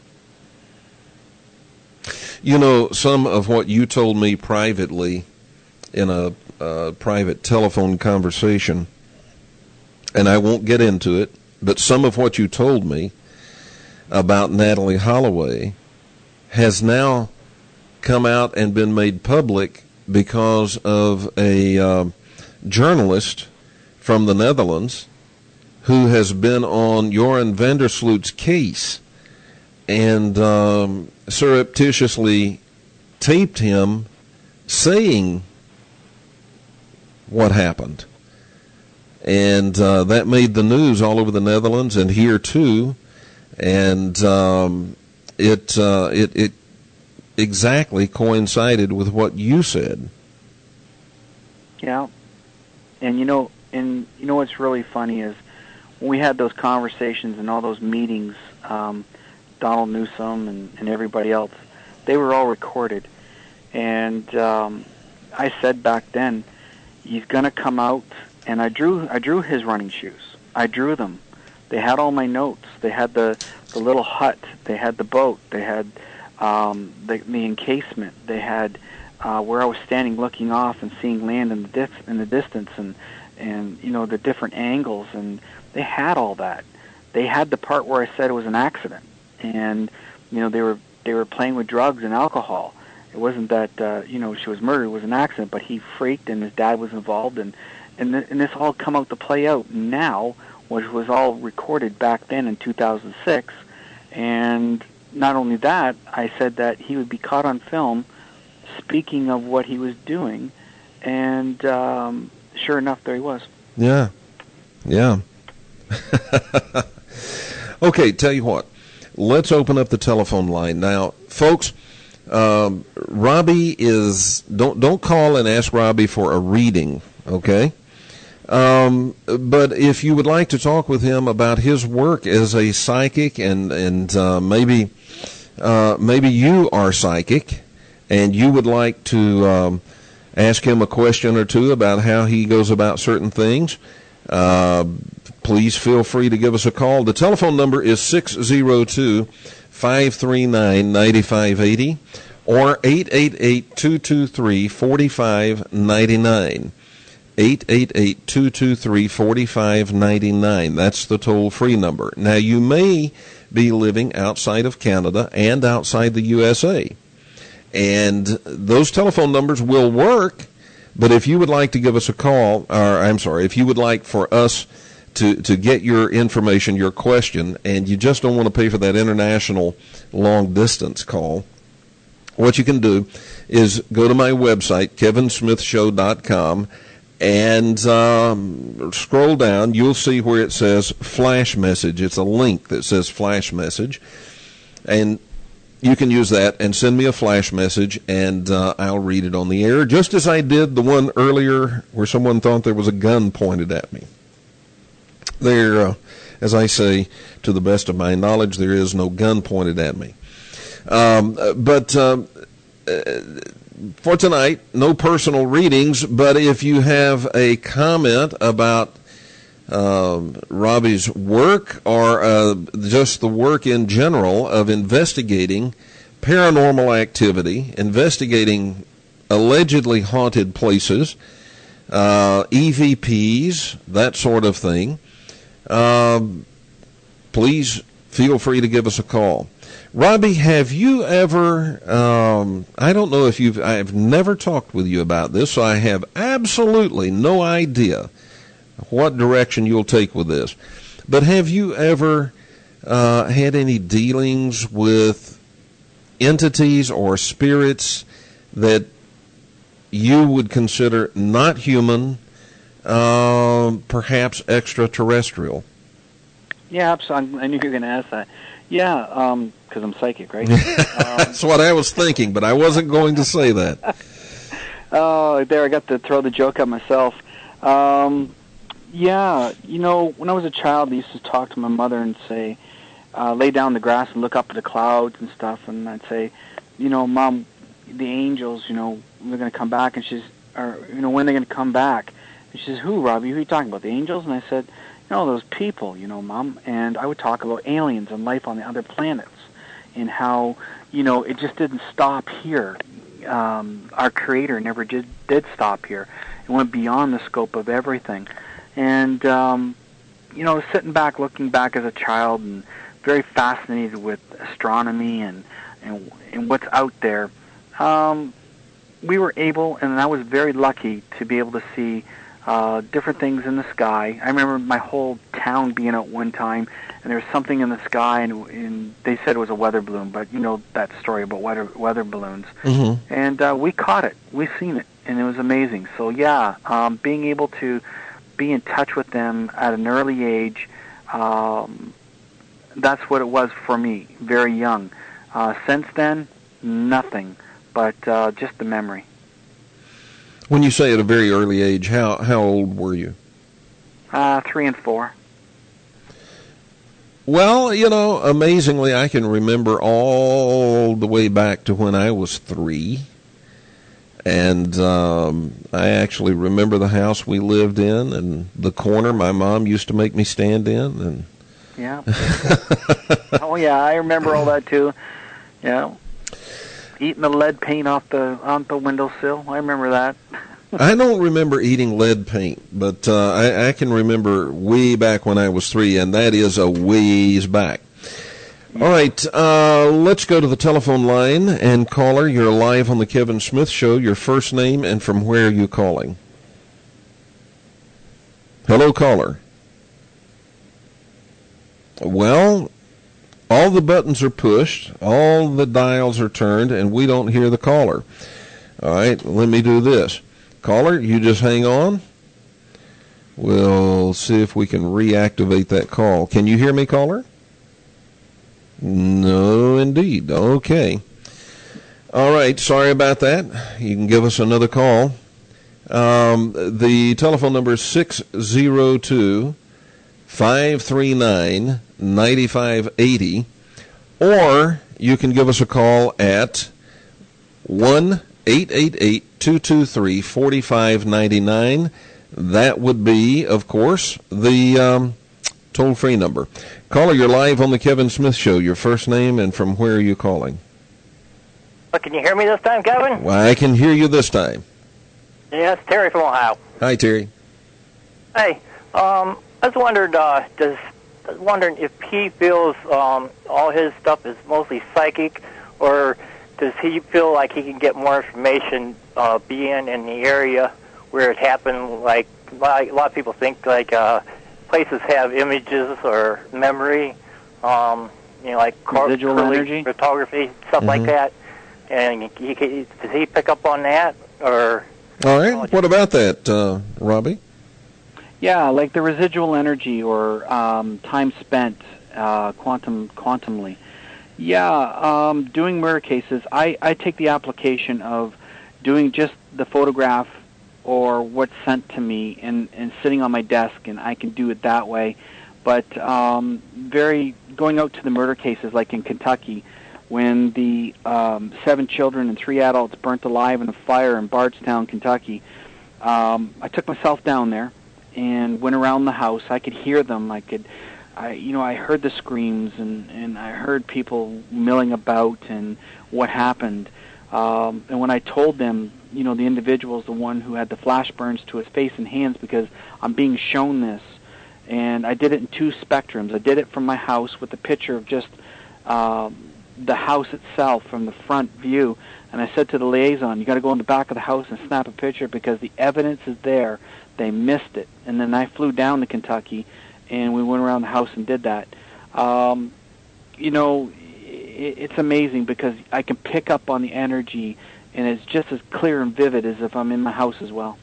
You know, some of what you told me privately in a uh, private telephone conversation, and I won't get into it, but some of what you told me about Natalie Holloway has now come out and been made public because of a uh, journalist from the Netherlands who has been on Joran Vandersloot's case and um, surreptitiously taped him saying what happened. And uh, that made the news all over the Netherlands and here too. And um, it, uh, it it exactly coincided with what you said. Yeah. And you know, and you know what's really funny is when we had those conversations and all those meetings, um, Donald Newsom and, and everybody else, they were all recorded. And um, I said back then, he's going to come out, and I drew I drew his running shoes. I drew them. They had all my notes. They had the, the little hut. They had the boat. They had um, the, the encasement. They had uh, where I was standing looking off and seeing land in the, dif- in the distance, and, and, you know, the different angles. And they had all that. They had the part where I said it was an accident. And, you know, they were they were playing with drugs and alcohol. It wasn't that, uh, you know, she was murdered. It was an accident, but he freaked and his dad was involved. And, and, th- and this all come out to play out now, which was all recorded back then in two thousand six. And not only that, I said that he would be caught on film speaking of what he was doing. And um, sure enough, there he was. Yeah. Yeah. Okay, tell you what. Let's open up the telephone line now, folks. Um, Robbie is don't don't call and ask Robbie for a reading, okay? Um, but if you would like to talk with him about his work as a psychic, and and uh, maybe uh, maybe you are psychic, and you would like to um, ask him a question or two about how he goes about certain things, uh, please feel free to give us a call. The telephone number is six zero two, five three nine, nine five eight zero or eight eight eight, two two three, four five nine nine. eight eight eight, two two three, four five nine nine. That's the toll-free number. Now, you may be living outside of Canada and outside the U S A, and those telephone numbers will work, but if you would like to give us a call, or I'm sorry, if you would like for us to, to get your information, your question, and you just don't want to pay for that international long-distance call, what you can do is go to my website, kevin smith show dot com, and um, scroll down. You'll see where it says Flash Message. It's a link that says Flash Message, and you can use that and send me a flash message, and uh, I'll read it on the air, just as I did the one earlier where someone thought there was a gun pointed at me. There, uh, as I say, to the best of my knowledge, there is no gun pointed at me. Um, but um, uh, for tonight, no personal readings, but if you have a comment about um, Robbie's work or uh, just the work in general of investigating paranormal activity, investigating allegedly haunted places, uh, E V Ps, that sort of thing, um, please feel free to give us a call. Robbie, have you ever, um, I don't know if you've, I've never talked with you about this, so I have absolutely no idea what direction you'll take with this. But have you ever uh, had any dealings with entities or spirits that you would consider not human, uh, perhaps extraterrestrial? Yeah, absolutely. I knew you were going to ask that. Yeah, um, because I'm psychic, right? um, That's what I was thinking, but I wasn't going to say that. Oh, there, I got to throw the joke at myself. Um, yeah, you know, when I was a child, I used to talk to my mother and say, uh, lay down in the grass and look up at the clouds and stuff, and I'd say, you know, Mom, the angels, you know, they're going to come back, and she's, or, you know, when are they going to come back? And she says, who, Robbie? Who are you talking about, the angels? And I said, you know, those people, you know, Mom. And I would talk about aliens and life on the other planets and how, you know, it just didn't stop here. Um, our Creator never did, did stop here. It went beyond the scope of everything. And, um, you know, sitting back, looking back as a child and very fascinated with astronomy and, and, and what's out there, um, we were able, and I was very lucky to be able to see Uh, different things in the sky. I remember my whole town being out one time, and there was something in the sky, and, and they said it was a weather balloon, but you know that story about weather weather balloons. Mm-hmm. And uh, we caught it. We seen it, and it was amazing. So yeah, um, being able to be in touch with them at an early age, um, that's what it was for me, very young. Uh, since then, nothing, but uh, just the memory. When you say at a very early age, how how old were you? Uh, three and four. Well, you know, amazingly, I can remember all the way back to when I was three. And um, I actually remember the house we lived in and the corner my mom used to make me stand in. And yeah. Oh, yeah, I remember all that, too. Yeah. Eating the lead paint off the on the windowsill. I remember that. I don't remember eating lead paint, but uh, I, I can remember way back when I was three, and that is a ways back. All right, uh, let's go to the telephone line. And caller, you're live on the Kevin Smith Show. Your first name and from where are you calling? Hello, caller. Well, all the buttons are pushed, all the dials are turned, and we don't hear the caller. All right, let me do this. Caller, you just hang on. We'll see if we can reactivate that call. Can you hear me, caller? No, indeed. Okay. All right, sorry about that. You can give us another call. Um, the telephone number is six zero two, five three nine, nine five eight zero, or you can give us a call at one eight eight eight, two two three, four five nine nine. That would be, of course, the um, toll-free number. Caller, you're live on the Kevin Smith Show. Your first name and from where are you calling? Well, can you hear me this time, Kevin? Well, I can hear you this time. Yes, Terry from Ohio. Hi, Terry. Hey, um, I was wondering, uh, does, I was wondering if he feels um, all his stuff is mostly psychic, or does he feel like he can get more information uh, being in the area where it happened? Like, like a lot of people think like uh, places have images or memory, um, you know, like residual energy, photography, stuff mm-hmm. like that. and he, he, does he pick up on that? Or all right, what about that, uh, Robbie? Yeah, like the residual energy or um, time spent uh, quantum quantumly. Yeah, um, doing murder cases, I, I take the application of doing just the photograph or what's sent to me and, and sitting on my desk, and I can do it that way. But um, very going out to the murder cases, like in Kentucky, when the um, seven children and three adults burnt alive in a fire in Bardstown, Kentucky, um, I took myself down there and went around the house. I could hear them. I could, I you know, I heard the screams and, and I heard people milling about and what happened. Um, and when I told them, you know, the individual is the one who had the flash burns to his face and hands because I'm being shown this. And I did it in two spectrums. I did it from my house with a picture of just um, the house itself from the front view. And I said to the liaison, you got to go in the back of the house and snap a picture because the evidence is there. They missed it. And then I flew down to Kentucky, and we went around the house and did that. Um, you know, it, it's amazing because I can pick up on the energy, and it's just as clear and vivid as if I'm in my house as well.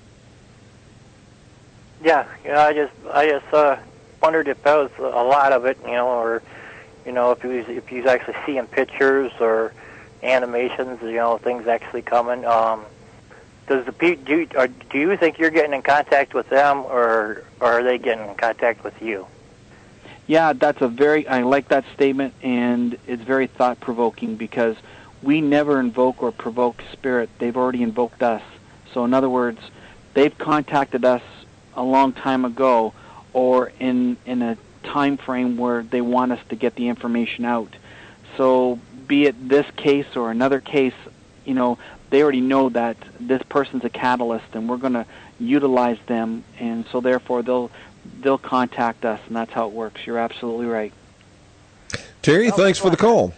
Yeah, yeah. I just, I just uh, wondered if that was a lot of it, you know, or you know, if you if you actually seeing pictures or animations, you know, things actually coming. Um, does the pe- do you, or do you think you're getting in contact with them, or, or are they getting in contact with you? Yeah, that's a very. I like that statement, and it's very thought provoking because we never invoke or provoke spirit. They've already invoked us. So, in other words, they've contacted us a long time ago, or in in a time frame where they want us to get the information out. So, be it this case or another case, you know, they already know that this person's a catalyst, and we're going to utilize them, and so therefore they'll they'll contact us, and that's how it works. You're absolutely right. Terry, thanks for the call.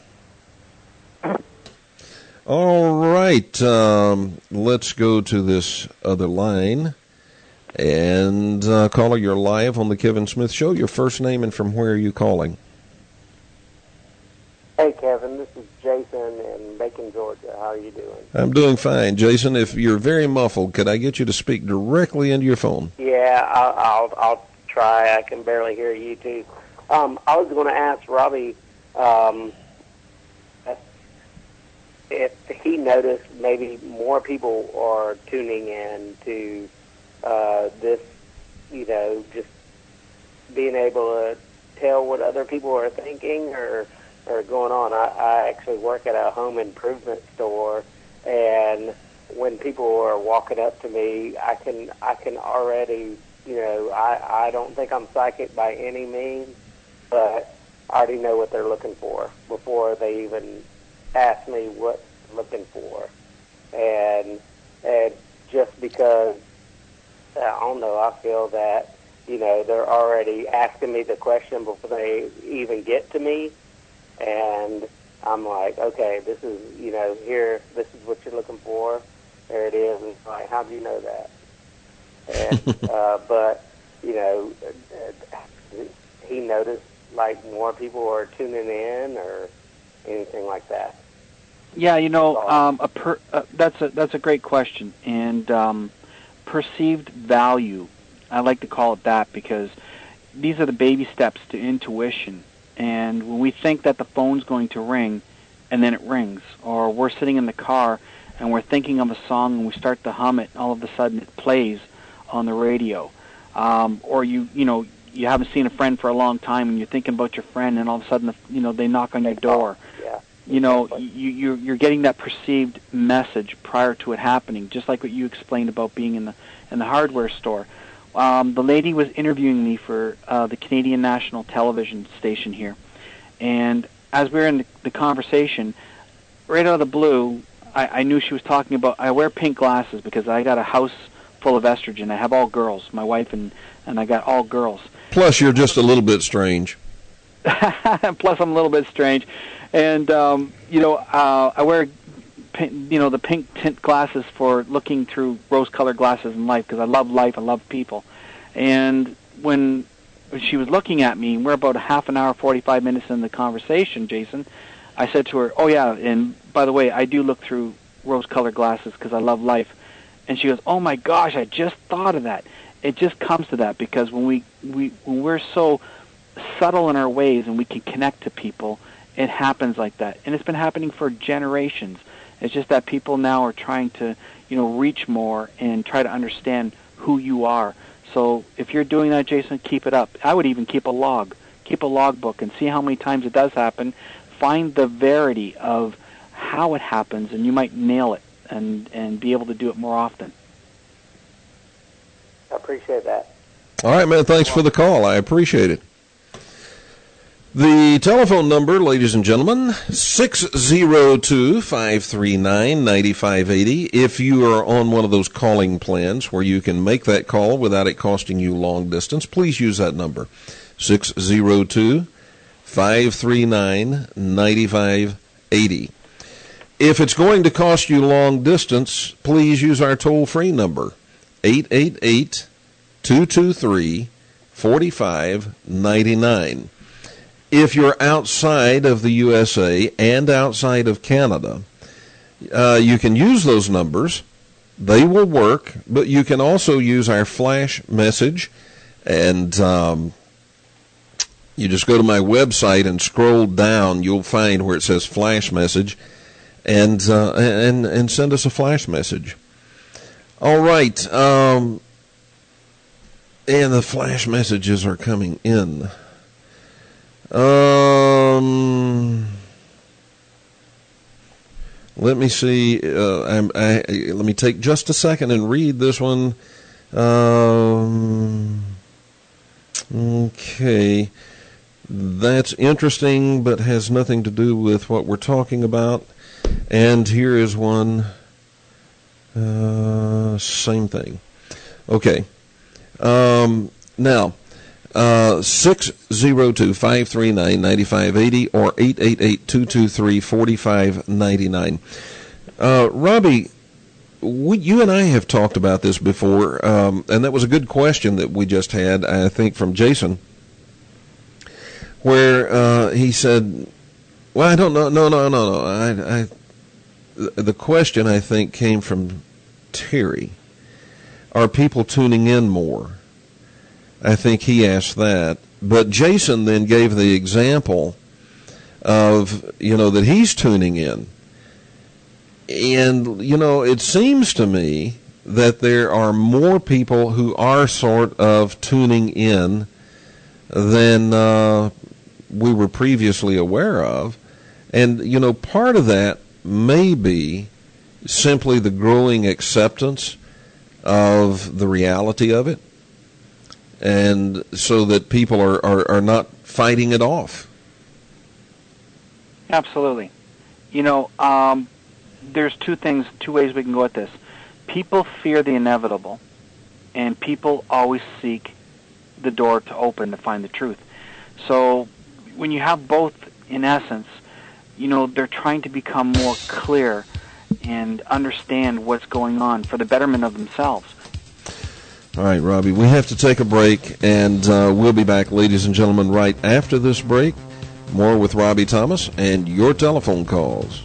All right, um, let's go to this other line. And uh, caller, you're live on the Kevin Smith Show. Your first name and from where are you calling? Hey, Kevin, this is Jason in Macon, Georgia. How are you doing? I'm doing fine. Jason, if you're very muffled, could I get you to speak directly into your phone? Yeah, I'll, I'll, I'll try. I can barely hear you, too. Um, I was going to ask Robbie um, if he noticed maybe more people are tuning in to uh, this, you know, just being able to tell what other people are thinking or or going on. I, I actually work at a home improvement store, and when people are walking up to me, I can I can already, you know, I, I don't think I'm psychic by any means, but I already know what they're looking for before they even ask me what they're looking for. And and just because, I don't know, I feel that, you know, they're already asking me the question before they even get to me. And I'm like, okay, this is, you know, here, this is what you're looking for. There it is. And it's like, how do you know that? And, uh, but, you know, he noticed, like, more people are tuning in or anything like that. Yeah, you know, um, a per, uh, that's a that's a great question. And um, perceived value, I like to call it that because these are the baby steps to intuition. And when we think that the phone's going to ring, and then it rings, or we're sitting in the car and we're thinking of a song and we start to hum it, and all of a sudden it plays on the radio, um, or you you know you haven't seen a friend for a long time and you're thinking about your friend, and all of a sudden you know they knock on your door. Yeah. You know you you're, you're getting that perceived message prior to it happening, just like what you explained about being in the in the hardware store. Um, the lady was interviewing me for uh, the Canadian National Television station here, and as we were in the, the conversation, right out of the blue, I, I knew she was talking about, I wear pink glasses because I got a house full of estrogen. I have all girls, my wife, and, and I got all girls. Plus, you're just a little bit strange. Plus, I'm a little bit strange. And, um, you know, uh, I wear you know, the pink tint glasses for looking through rose-colored glasses in life because I love life, I love people. And when she was looking at me, we're about a half an hour, forty-five minutes in the conversation, Jason, I said to her, "Oh yeah, and by the way, I do look through rose-colored glasses because I love life." And she goes, "Oh my gosh, I just thought of that." It just comes to that because when we, we when we're so subtle in our ways and we can connect to people, it happens like that. And it's been happening for generations. It's just that people now are trying to, you know, reach more and try to understand who you are. So if you're doing that, Jason, keep it up. I would even keep a log. Keep a logbook and see how many times it does happen. Find the verity of how it happens, and you might nail it and, and be able to do it more often. I appreciate that. All right, man, thanks for the call. I appreciate it. The telephone number, ladies and gentlemen, six oh two, five three nine, nine five eight oh. If you are on one of those calling plans where you can make that call without it costing you long distance, please use that number, six oh two, five three nine, nine five eight oh. If it's going to cost you long distance, please use our toll-free number, eight eight eight, two two three, four five nine nine. If you're outside of the U S A and outside of Canada, uh, you can use those numbers. They will work, but you can also use our flash message, and um, you just go to my website and scroll down. You'll find where it says flash message, and uh, and and send us a flash message. All right, um, and the flash messages are coming in. Um, let me see. Uh, I'm, I, let me take just a second and read this one. Um, okay, that's interesting, but has nothing to do with what we're talking about. And here is one. Uh, same thing. Okay. Um, now. Uh, six oh two, five three nine, nine five eight oh or eight eight eight, two two three, four five nine nine. Uh, Robbie, we, you and I have talked about this before, um, and that was a good question that we just had, I think, from Jason, where uh, he said, well, I don't know, no, no, no, no. I, I, the question, I think, came from Terry. Are people tuning in more? I think he asked that. But Jason then gave the example of, you know, that he's tuning in. And, you know, it seems to me that there are more people who are sort of tuning in than uh, we were previously aware of. And, you know, part of that may be simply the growing acceptance of the reality of it. And so that people are, are, are not fighting it off. Absolutely. You know, um, there's two things, two ways we can go at this. People fear the inevitable, and people always seek the door to open to find the truth. So when you have both, in essence, you know, they're trying to become more clear and understand what's going on for the betterment of themselves. All right, Robbie, we have to take a break, and uh, we'll be back, ladies and gentlemen, right after this break. More with Robbie Thomas and your telephone calls.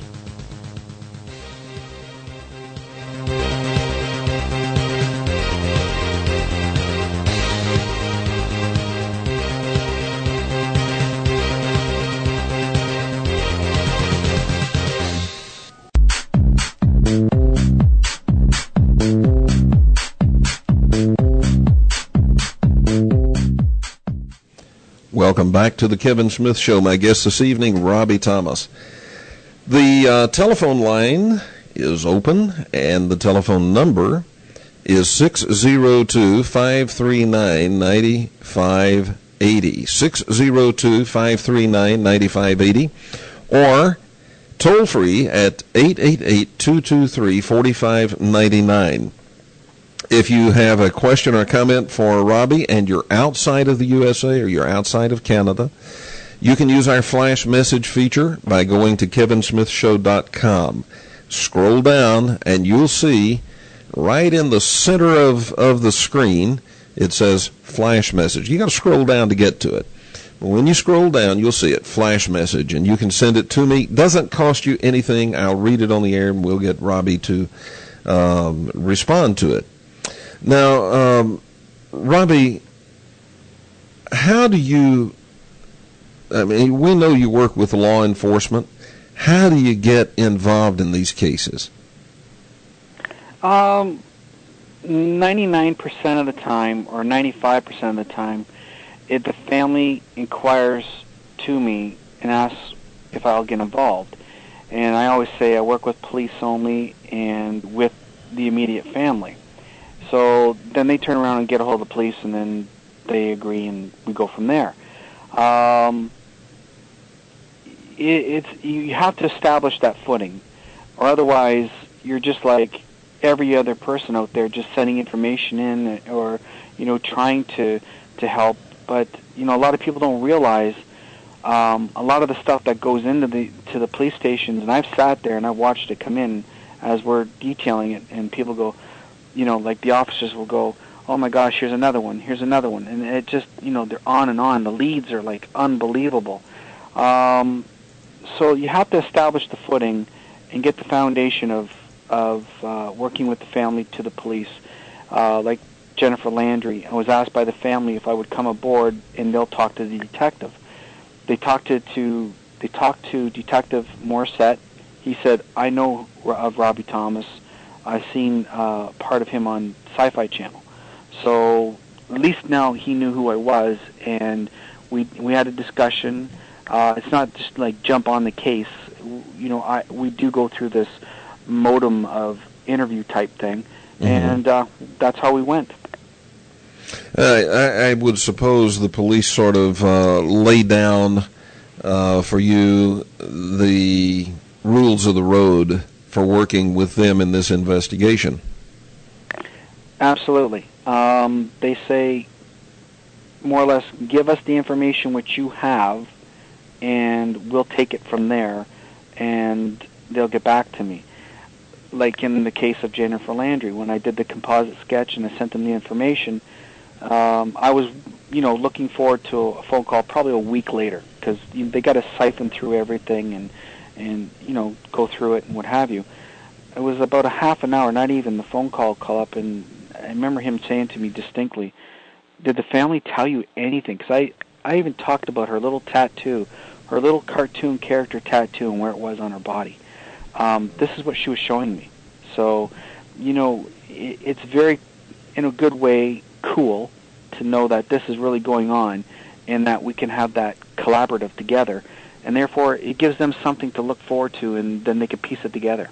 Welcome back to the Kevin Smith Show. My guest this evening, Robbie Thomas. The uh, telephone line is open, and the telephone number is six oh two, five three nine, nine five eight oh. six oh two, five three nine, nine five eight oh, or toll free at eight eight eight, two two three, four five nine nine. If you have a question or comment for Robbie and you're outside of the U S A or you're outside of Canada, you can use our flash message feature by going to kevin smith show dot com. Scroll down and you'll see right in the center of, of the screen, it says flash message. You got to scroll down to get to it. When you scroll down, you'll see it, flash message, and you can send it to me. Doesn't cost you anything. I'll read it on the air, and we'll get Robbie to um, respond to it. Now, um, Robbie, how do you, I mean, we know you work with law enforcement. How do you get involved in these cases? Um, ninety-nine percent of the time, or ninety-five percent of the time, if the family inquires to me and asks if I'll get involved. And I always say I work with police only and with the immediate family. So then they turn around and get a hold of the police, and then they agree, and we go from there. Um, it, it's you have to establish that footing, or otherwise you're just like every other person out there, just sending information in, or you know, trying to to help. But you know, a lot of people don't realize um, a lot of the stuff that goes into the to the police stations. And I've sat there and I've watched it come in as we're detailing it, and people go, you know, like the officers will go, "Oh my gosh, here's another one, here's another one," and it just, you know, they're on and on. The leads are like unbelievable. Um, so you have to establish the footing and get the foundation of of uh, working with the family to the police. Uh, like Jennifer Landry, I was asked by the family if I would come aboard, and they'll talk to the detective. They talked to, to they talked to Detective Morissette. He said, "I know of Robbie Thomas. I've seen uh, part of him on Sci-Fi Channel." So at least now he knew who I was, and we we had a discussion. Uh, it's not just like jump on the case. You know, I we do go through this modem of interview type thing, mm-hmm. and uh, that's how we went. Uh, I, I would suppose the police sort of uh, lay down uh, for you the rules of the road for working with them in this investigation. Absolutely. Um, they say, more or less, give us the information which you have, and we'll take it from there, and they'll get back to me. Like in the case of Jennifer Landry, when I did the composite sketch and I sent them the information, um, I was, you know, looking forward to a phone call probably a week later, because you know, they got to siphon through everything and, and, you know, go through it and what have you. It was about a half an hour, not even, the phone call call up, and I remember him saying to me distinctly, "Did the family tell you anything?" Because I, I even talked about her little tattoo, her little cartoon character tattoo, and where it was on her body. Um, this is what she was showing me. So, you know, it, it's very, in a good way, cool to know that this is really going on and that we can have that collaborative together. And therefore, it gives them something to look forward to, and then they can piece it together.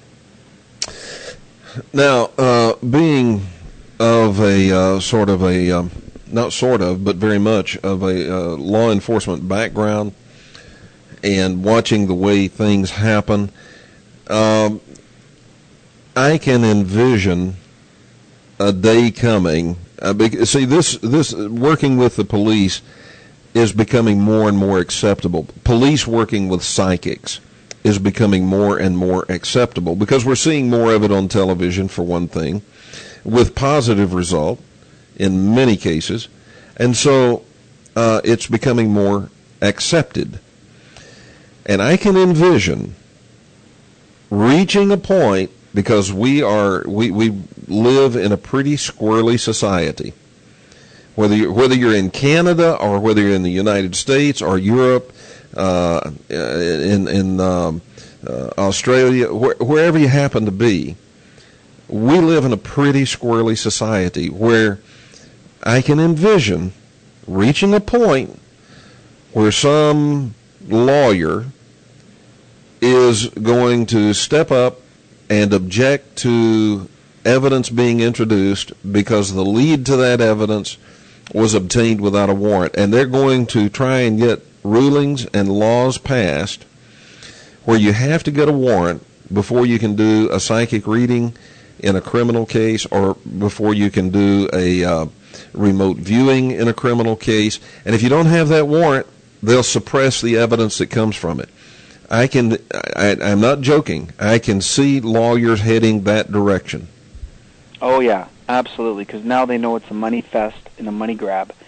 Now, uh, being of a uh, sort of a, um, not sort of, but very much of a uh, law enforcement background and watching the way things happen, um, I can envision a day coming. Uh, see, this this working with the police is becoming more and more acceptable. Police working with psychics is becoming more and more acceptable because we're seeing more of it on television, for one thing, with positive result in many cases, and so uh, it's becoming more accepted. And I can envision reaching a point, because we are we, we live in a pretty squirrely society. Whether you, whether you're in Canada or whether you're in the United States or Europe, uh, in in um, uh, Australia, wh- wherever you happen to be, we live in a pretty squirrely society where I can envision reaching a point where some lawyer is going to step up and object to evidence being introduced because the lead to that evidence was obtained without a warrant. And they're going to try and get rulings and laws passed where you have to get a warrant before you can do a psychic reading in a criminal case, or before you can do a uh, remote viewing in a criminal case. And if you don't have that warrant, they'll suppress the evidence that comes from it. I can, I, I'm not joking, I can see lawyers heading that direction. Oh, yeah, absolutely, because now they know it's a money fest and a money grab.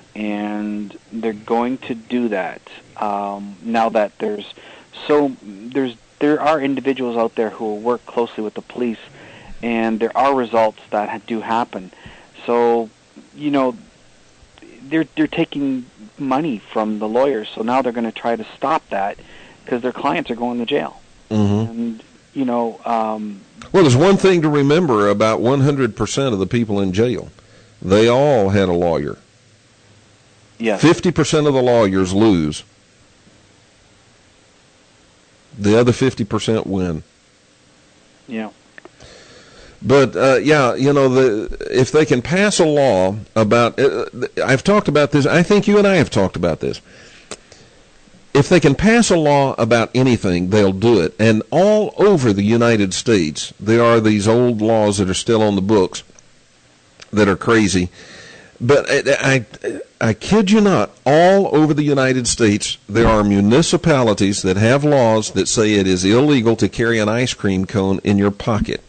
and they're going to do that um, now that there's so there's there are individuals out there who will work closely with the police, and there are results that do happen. So, you know, they're they're taking money from the lawyers, so now they're going to try to stop that because their clients are going to jail. Mm-hmm. And you know, um, well, there's one thing to remember about one hundred percent of the people in jail. They all had a lawyer. Yes. fifty percent of the lawyers lose. The other fifty percent win. Yeah. But, uh, yeah, you know, the if they can pass a law about, uh, I've talked about this, I think you and I have talked about this. If they can pass a law about anything, they'll do it. And all over the United States, there are these old laws that are still on the books that are crazy. But I, I, I kid you not, all over the United States, there are municipalities that have laws that say it is illegal to carry an ice cream cone in your pocket.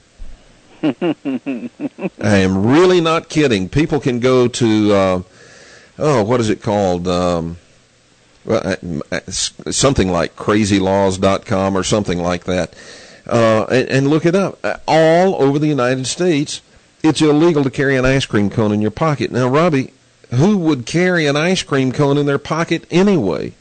I am really not kidding. People can go to, uh, oh, what is it called? Um, well, something like crazy laws dot com or something like that, uh, and, and look it up. All over the United States, it's illegal to carry an ice cream cone in your pocket. Now, Robbie, who would carry an ice cream cone in their pocket anyway?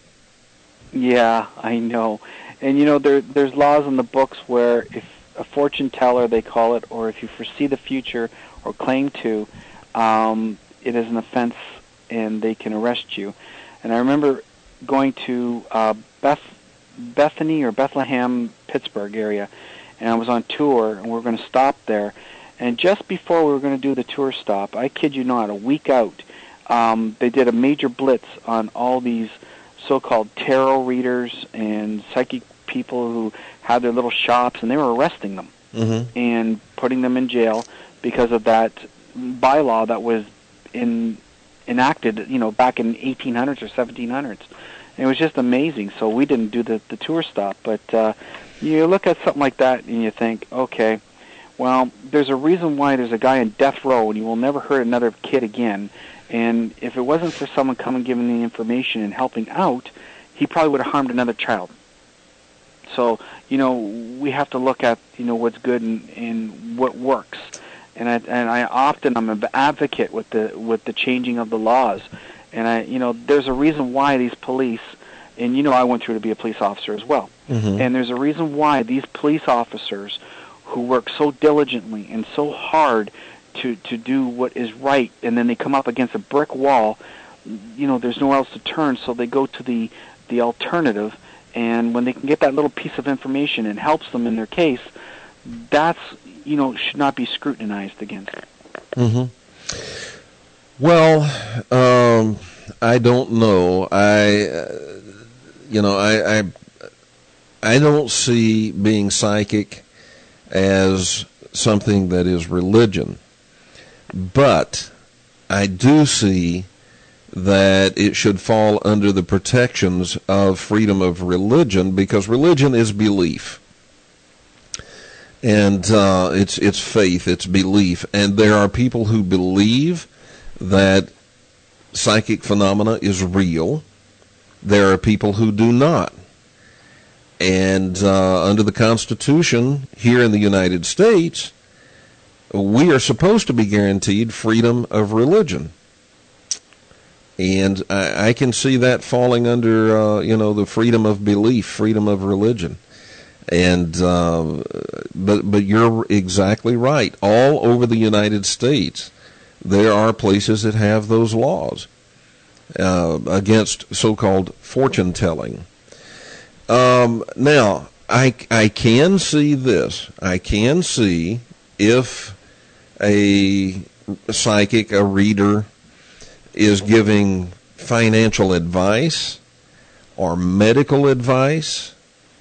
Yeah, I know. And, you know, there there's laws in the books where if a fortune teller, they call it, or if you foresee the future or claim to, um, it is an offense and they can arrest you. And I remember going to uh, Beth, Bethany or Bethlehem, Pittsburgh area, and I was on tour, and we were going to stop there. And just before we were going to do the tour stop, I kid you not, a week out, um, they did a major blitz on all these so-called tarot readers and psychic people who had their little shops, and they were arresting them mm-hmm. and putting them in jail because of that bylaw that was in enacted, you know, back in eighteen hundreds or seventeen hundreds. And it was just amazing. So we didn't do the, the tour stop. But uh, you look at something like that and you think, okay, well, there's a reason why there's a guy in death row and you will never hurt another kid again. And if it wasn't for someone coming giving the information and helping out, he probably would have harmed another child. So, you know, we have to look at, you know, what's good and, and what works. And I, and I often I'm an advocate with the with the changing of the laws. And I, you know, there's a reason why these police, and you know, I went through to be a police officer as well. Mm-hmm. And there's a reason why these police officers who work so diligently and so hard to to do what is right, and then they come up against a brick wall, you know, there's nowhere else to turn, so they go to the the alternative. And when they can get that little piece of information and helps them in their case, that's, you know, should not be scrutinized against. Mm-hmm. Well, um, I don't know. I, uh, you know, I, I, I don't see being psychic as something that is religion, but I do see that it should fall under the protections of freedom of religion, because religion is belief. And uh, it's it's faith, it's belief. And there are people who believe that psychic phenomena is real. There are people who do not. And uh, under the Constitution here in the United States, we are supposed to be guaranteed freedom of religion. And I, I can see that falling under, uh, you know, the freedom of belief, freedom of religion. And uh, but but you're exactly right. All over the United States, there are places that have those laws uh, against so-called fortune telling. Um, now, I I can see this. I can see if a psychic, a reader, is giving financial advice or medical advice,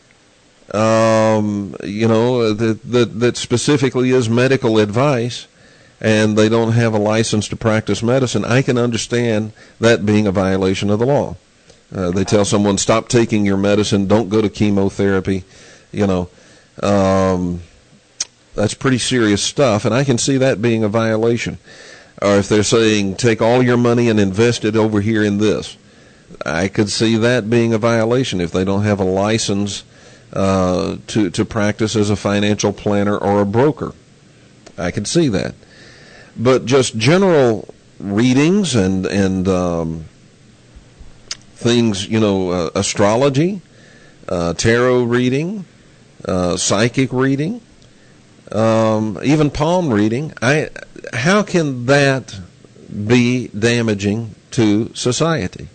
um, you know, that, that that specifically is medical advice, and they don't have a license to practice medicine, I can understand that being a violation of the law. Uh, they tell someone, stop taking your medicine, don't go to chemotherapy, you know. Um, that's pretty serious stuff, and I can see that being a violation. or if they're saying take all your money and invest it over here in this, I could see that being a violation if they don't have a license uh, to to practice as a financial planner or a broker. I could see that. But just general readings and and um, things, you know, uh, astrology, uh, tarot reading, uh, psychic reading, um, even palm reading. I how can that be damaging to society?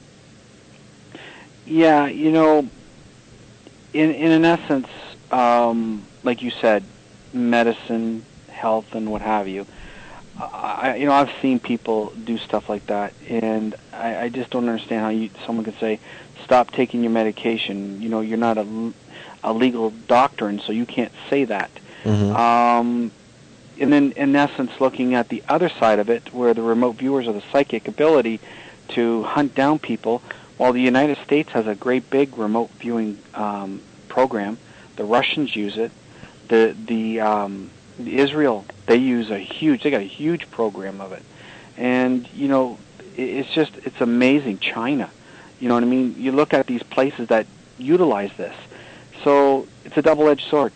Yeah, you know, in in an essence, um, like you said, medicine, health, and what have you. I, you know, I've seen people do stuff like that, and I, I just don't understand how you, someone could say, "Stop taking your medication." You know, you're not a, a legal doctor, and so you can't say that. Mm-hmm. Um, and then, in essence, looking at the other side of it, where the remote viewers are the psychic ability to hunt down people. While the United States has a great big remote viewing um, program, the Russians use it. The the um, Israel, they use a huge, they got a huge program of it. And, you know, it's just, it's amazing. China, you know what I mean? You look at these places that utilize this. So it's a double-edged sword.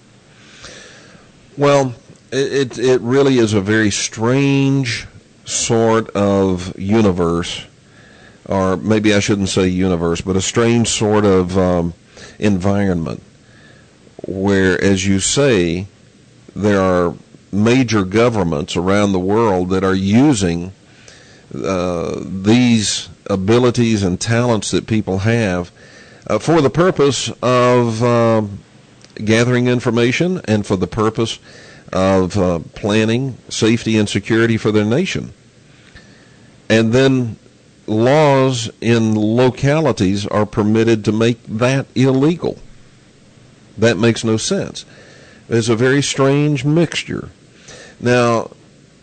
Well, it, it really is a very strange sort of universe, or maybe I shouldn't say universe, but a strange sort of um, environment where, as you say, there are major governments around the world that are using uh, these abilities and talents that people have uh, for the purpose of uh, gathering information and for the purpose of uh, planning safety and security for their nation. And then laws in localities are permitted to make that illegal. That makes no sense. It's a very strange mixture. Now,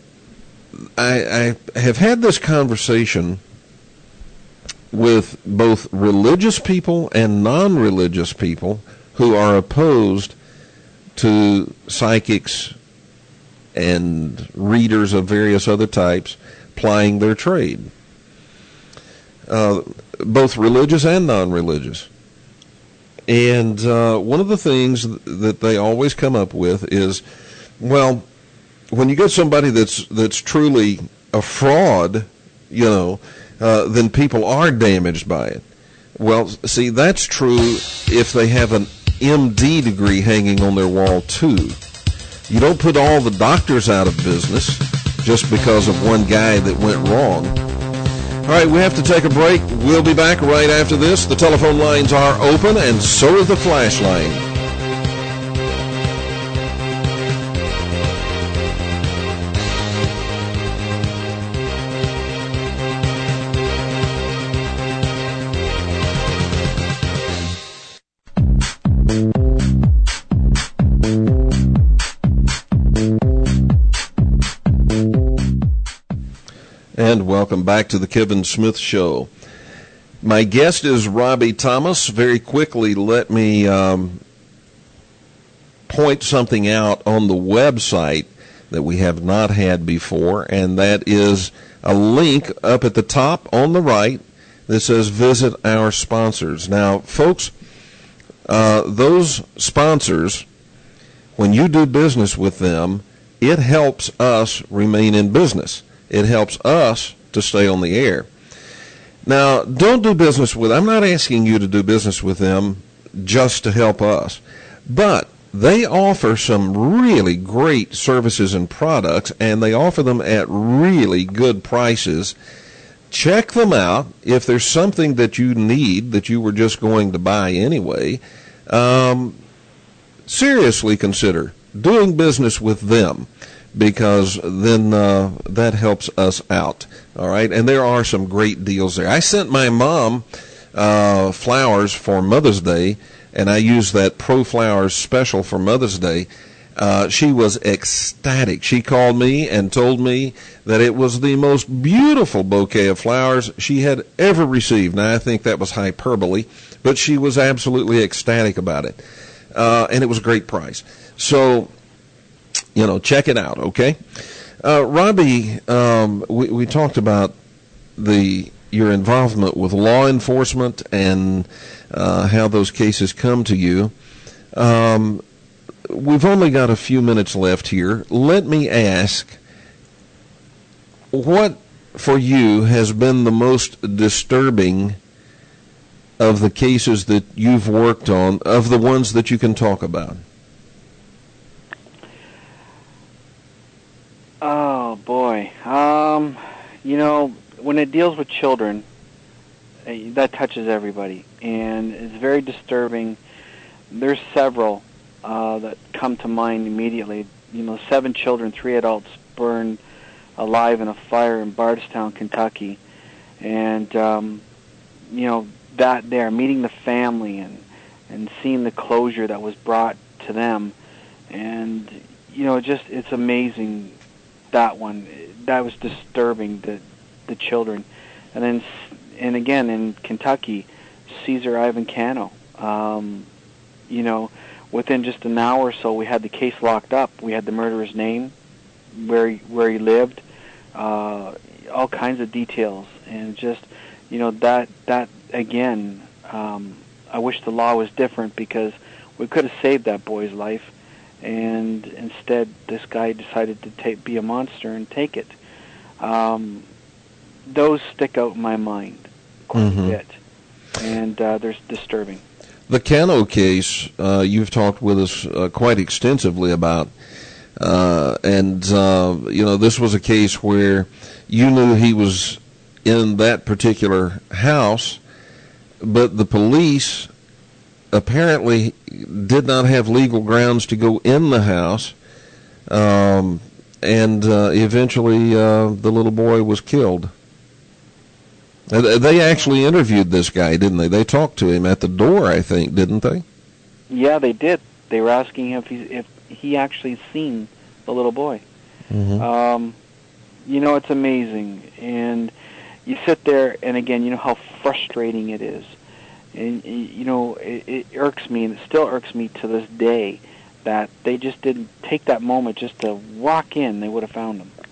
I, I have had this conversation with both religious people and non-religious people who are opposed to psychics and readers of various other types plying their trade. Uh, both religious and non-religious. And uh, one of the things that they always come up with is, well, when you get somebody that's that's truly a fraud, you know, uh, then people are damaged by it. Well, see, that's true if they have an M D degree hanging on their wall, too. You don't put all the doctors out of business just because of one guy that went wrong. All right, we have to take a break. We'll be back right after this. The telephone lines are open, and so is the flash line. And welcome back to the Kevin Smith Show. My guest is Robbie Thomas. Very quickly, let me um, point something out on the website that we have not had before, and that is a link up at the top on the right that says visit our sponsors. Now, folks, uh, those sponsors, when you do business with them, it helps us remain in business. It helps us to stay on the air. Now, don't do business with, I'm not asking you to do business with them just to help us, but they offer some really great services and products, and they offer them at really good prices. Check them out. If there's something that you need that you were just going to buy anyway, um, seriously consider doing business with them, because then uh, that helps us out. All right, and there are some great deals there. I sent my mom uh, flowers for Mother's Day, and I used that Pro Flowers special for Mother's Day. Uh, she was ecstatic. She called me and told me that it was the most beautiful bouquet of flowers she had ever received. Now, I think that was hyperbole, but she was absolutely ecstatic about it, uh, and it was a great price. So, you know, check it out, okay? Uh, Robbie, um, we, we talked about the your involvement with law enforcement and uh, how those cases come to you. Um, we've only got a few minutes left here. Let me ask, what for you has been the most disturbing of the cases that you've worked on, of the ones that you can talk about? Oh, boy. Um, you know, when it deals with children, that touches everybody, and it's very disturbing. There's several uh, that come to mind immediately. You know, seven children, three adults burned alive in a fire in Bardstown, Kentucky. And, um, you know, that there, meeting the family and, and seeing the closure that was brought to them. And, you know, just, it's amazing, that one. That was disturbing, the, the children. And then, and again, in Kentucky, Caesar Ivan Cano. Um, you know, within just an hour or so, we had the case locked up. We had the murderer's name, where he, where he lived, uh, all kinds of details, and just, you know, that that again. Um, I wish the law was different, because we could have saved that boy's life, and instead, this guy decided to take, be a monster and take it. Um, those stick out in my mind quite mm-hmm. a bit, and uh, they're disturbing. The Cano case, uh, you've talked with us uh, quite extensively about, uh, and, uh, you know, this was a case where you knew he was in that particular house, but the police apparently did not have legal grounds to go in the house, um, and uh, eventually uh, the little boy was killed. They actually interviewed this guy, didn't they? They talked to him at the door, I think, didn't they? Yeah, they did. They were asking him if he, if he actually seen the little boy. Mm-hmm. Um, you know, it's amazing. And you sit there, and again, you know how frustrating it is. And, you know, it, it irks me, and it still irks me to this day, that they just didn't take that moment just to walk in. They would have found him.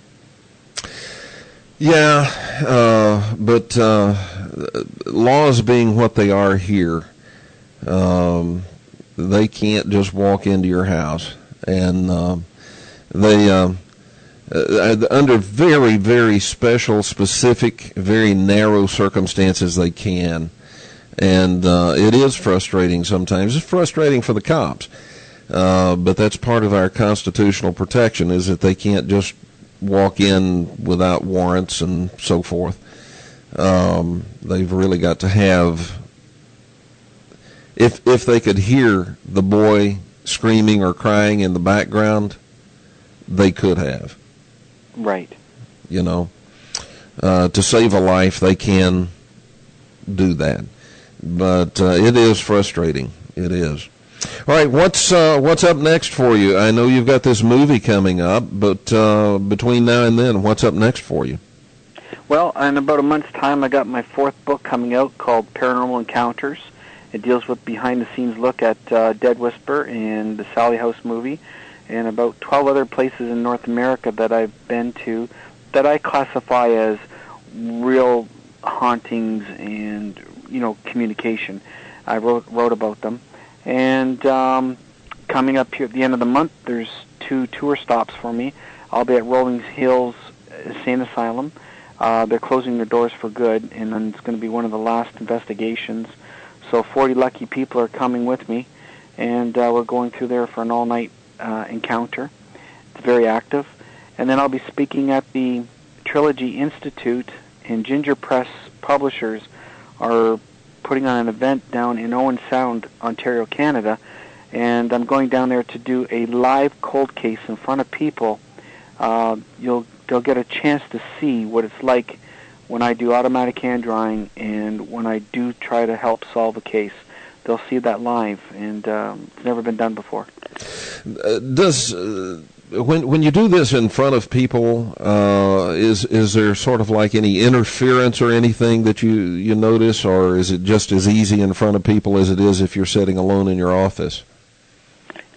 Yeah, uh, but uh, laws being what they are here, um, they can't just walk into your house. And uh, they, uh, uh, under very, very special, specific, very narrow circumstances, they can. And uh, it is frustrating sometimes. It's frustrating for the cops. Uh, but that's part of our constitutional protection, is that they can't just walk in without warrants and so forth. Um, they've really got to have, if if they could hear the boy screaming or crying in the background, they could have. Right. You know, uh, to save a life, they can do that. But uh, it is frustrating. It is. All right, what's uh, what's up next for you? I know you've got this movie coming up, but uh, between now and then, what's up next for you? Well, in about a month's time, I got my fourth book coming out called Paranormal Encounters. It deals with behind-the-scenes look at uh, Dead Whisper and the Sally House movie, and about twelve other places in North America that I've been to that I classify as real hauntings and, you know, communication. I wrote wrote about them. And um, coming up here at the end of the month, there's two tour stops for me. I'll be at Rolling Hills Insane Asylum. Uh, they're closing their doors for good, and then it's going to be one of the last investigations. So forty lucky people are coming with me, and uh, we're going through there for an all-night uh, encounter. It's very active. And then I'll be speaking at the Trilogy Institute, and Ginger Press Publishers are putting on an event down in Owen Sound, Ontario, Canada, and I'm going down there to do a live cold case in front of people. Uh, you'll they'll get a chance to see what it's like when I do automatic hand drawing and when I do try to help solve a case. They'll see that live, and um, it's never been done before. Uh, does uh, when when you do this in front of people, uh, is is there sort of like any interference or anything that you, you notice, or is it just as easy in front of people as it is if you're sitting alone in your office?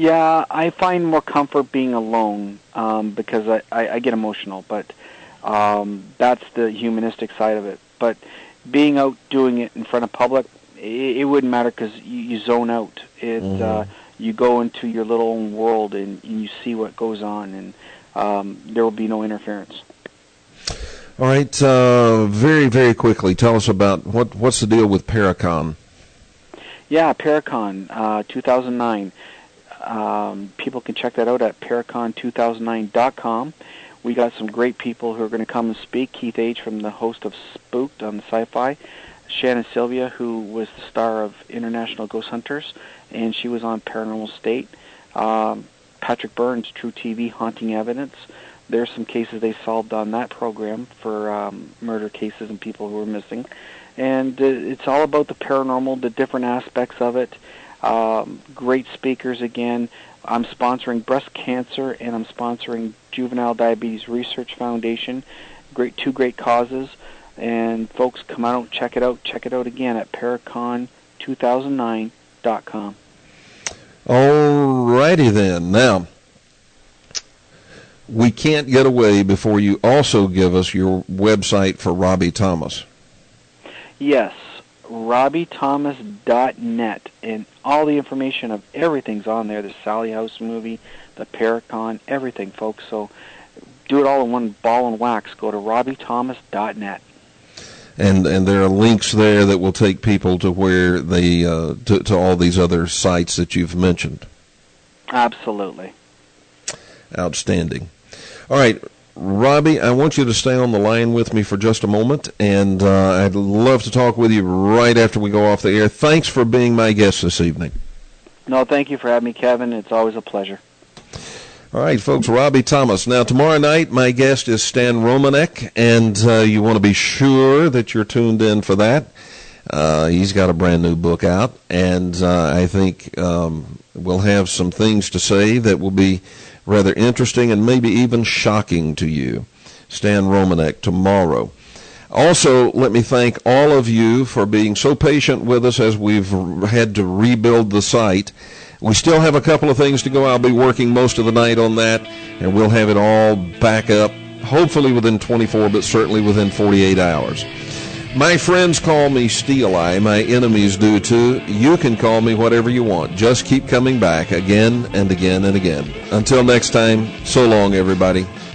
Yeah, I find more comfort being alone um, because I, I, I get emotional, but um, that's the humanistic side of it. But being out doing it in front of public, it, it wouldn't matter because you, you zone out. It mm-hmm. uh, you go into your little own world and, and you see what goes on, and um, there will be no interference. All right, uh, very, very quickly, tell us about what what's the deal with Paracon? Yeah, Paracon, uh, two thousand nine. Um, people can check that out at paracon two thousand nine dot com. We got some great people who are going to come and speak. Keith H. from the host of Spooked on the Sci-Fi. Shannon Sylvia, who was the star of International Ghost Hunters, and she was on Paranormal State. Um, Patrick Burns, True T V, Haunting Evidence. There's some cases they solved on that program for um, murder cases and people who were missing. And uh, it's all about the paranormal, the different aspects of it. Um, great speakers again. I'm sponsoring breast cancer, and I'm sponsoring Juvenile Diabetes Research Foundation. Great, two great causes. And folks, come out, check it out. Check it out again at paracon two thousand nine dot com. All righty then. Now, we can't get away before you also give us your website for Robbie Thomas. Yes, robbie thomas dot net, and all the information of everything's on there. The Sally House movie, the Paracon, everything, folks. So do it all in one ball and wax. Go to robbie thomas dot net. And and there are links there that will take people to where they uh, to, to all these other sites that you've mentioned. Absolutely. Outstanding. All right, Robbie, I want you to stay on the line with me for just a moment, and uh, I'd love to talk with you right after we go off the air. Thanks for being my guest this evening. No, thank you for having me, Kevin. It's always a pleasure. All right, folks, Robbie Thomas. Now, tomorrow night, my guest is Stan Romanek, and uh, you want to be sure that you're tuned in for that. Uh, he's got a brand new book out, and uh, I think um, we'll have some things to say that will be rather interesting and maybe even shocking to you. Stan Romanek tomorrow. Also, let me thank all of you for being so patient with us as we've had to rebuild the site. We still have a couple of things to go. I'll be working most of the night on that, and we'll have it all back up, hopefully within twenty-four, but certainly within forty-eight hours. My friends call me Steel Eye. My enemies do too. You can call me whatever you want. Just keep coming back again and again and again. Until next time, so long, everybody.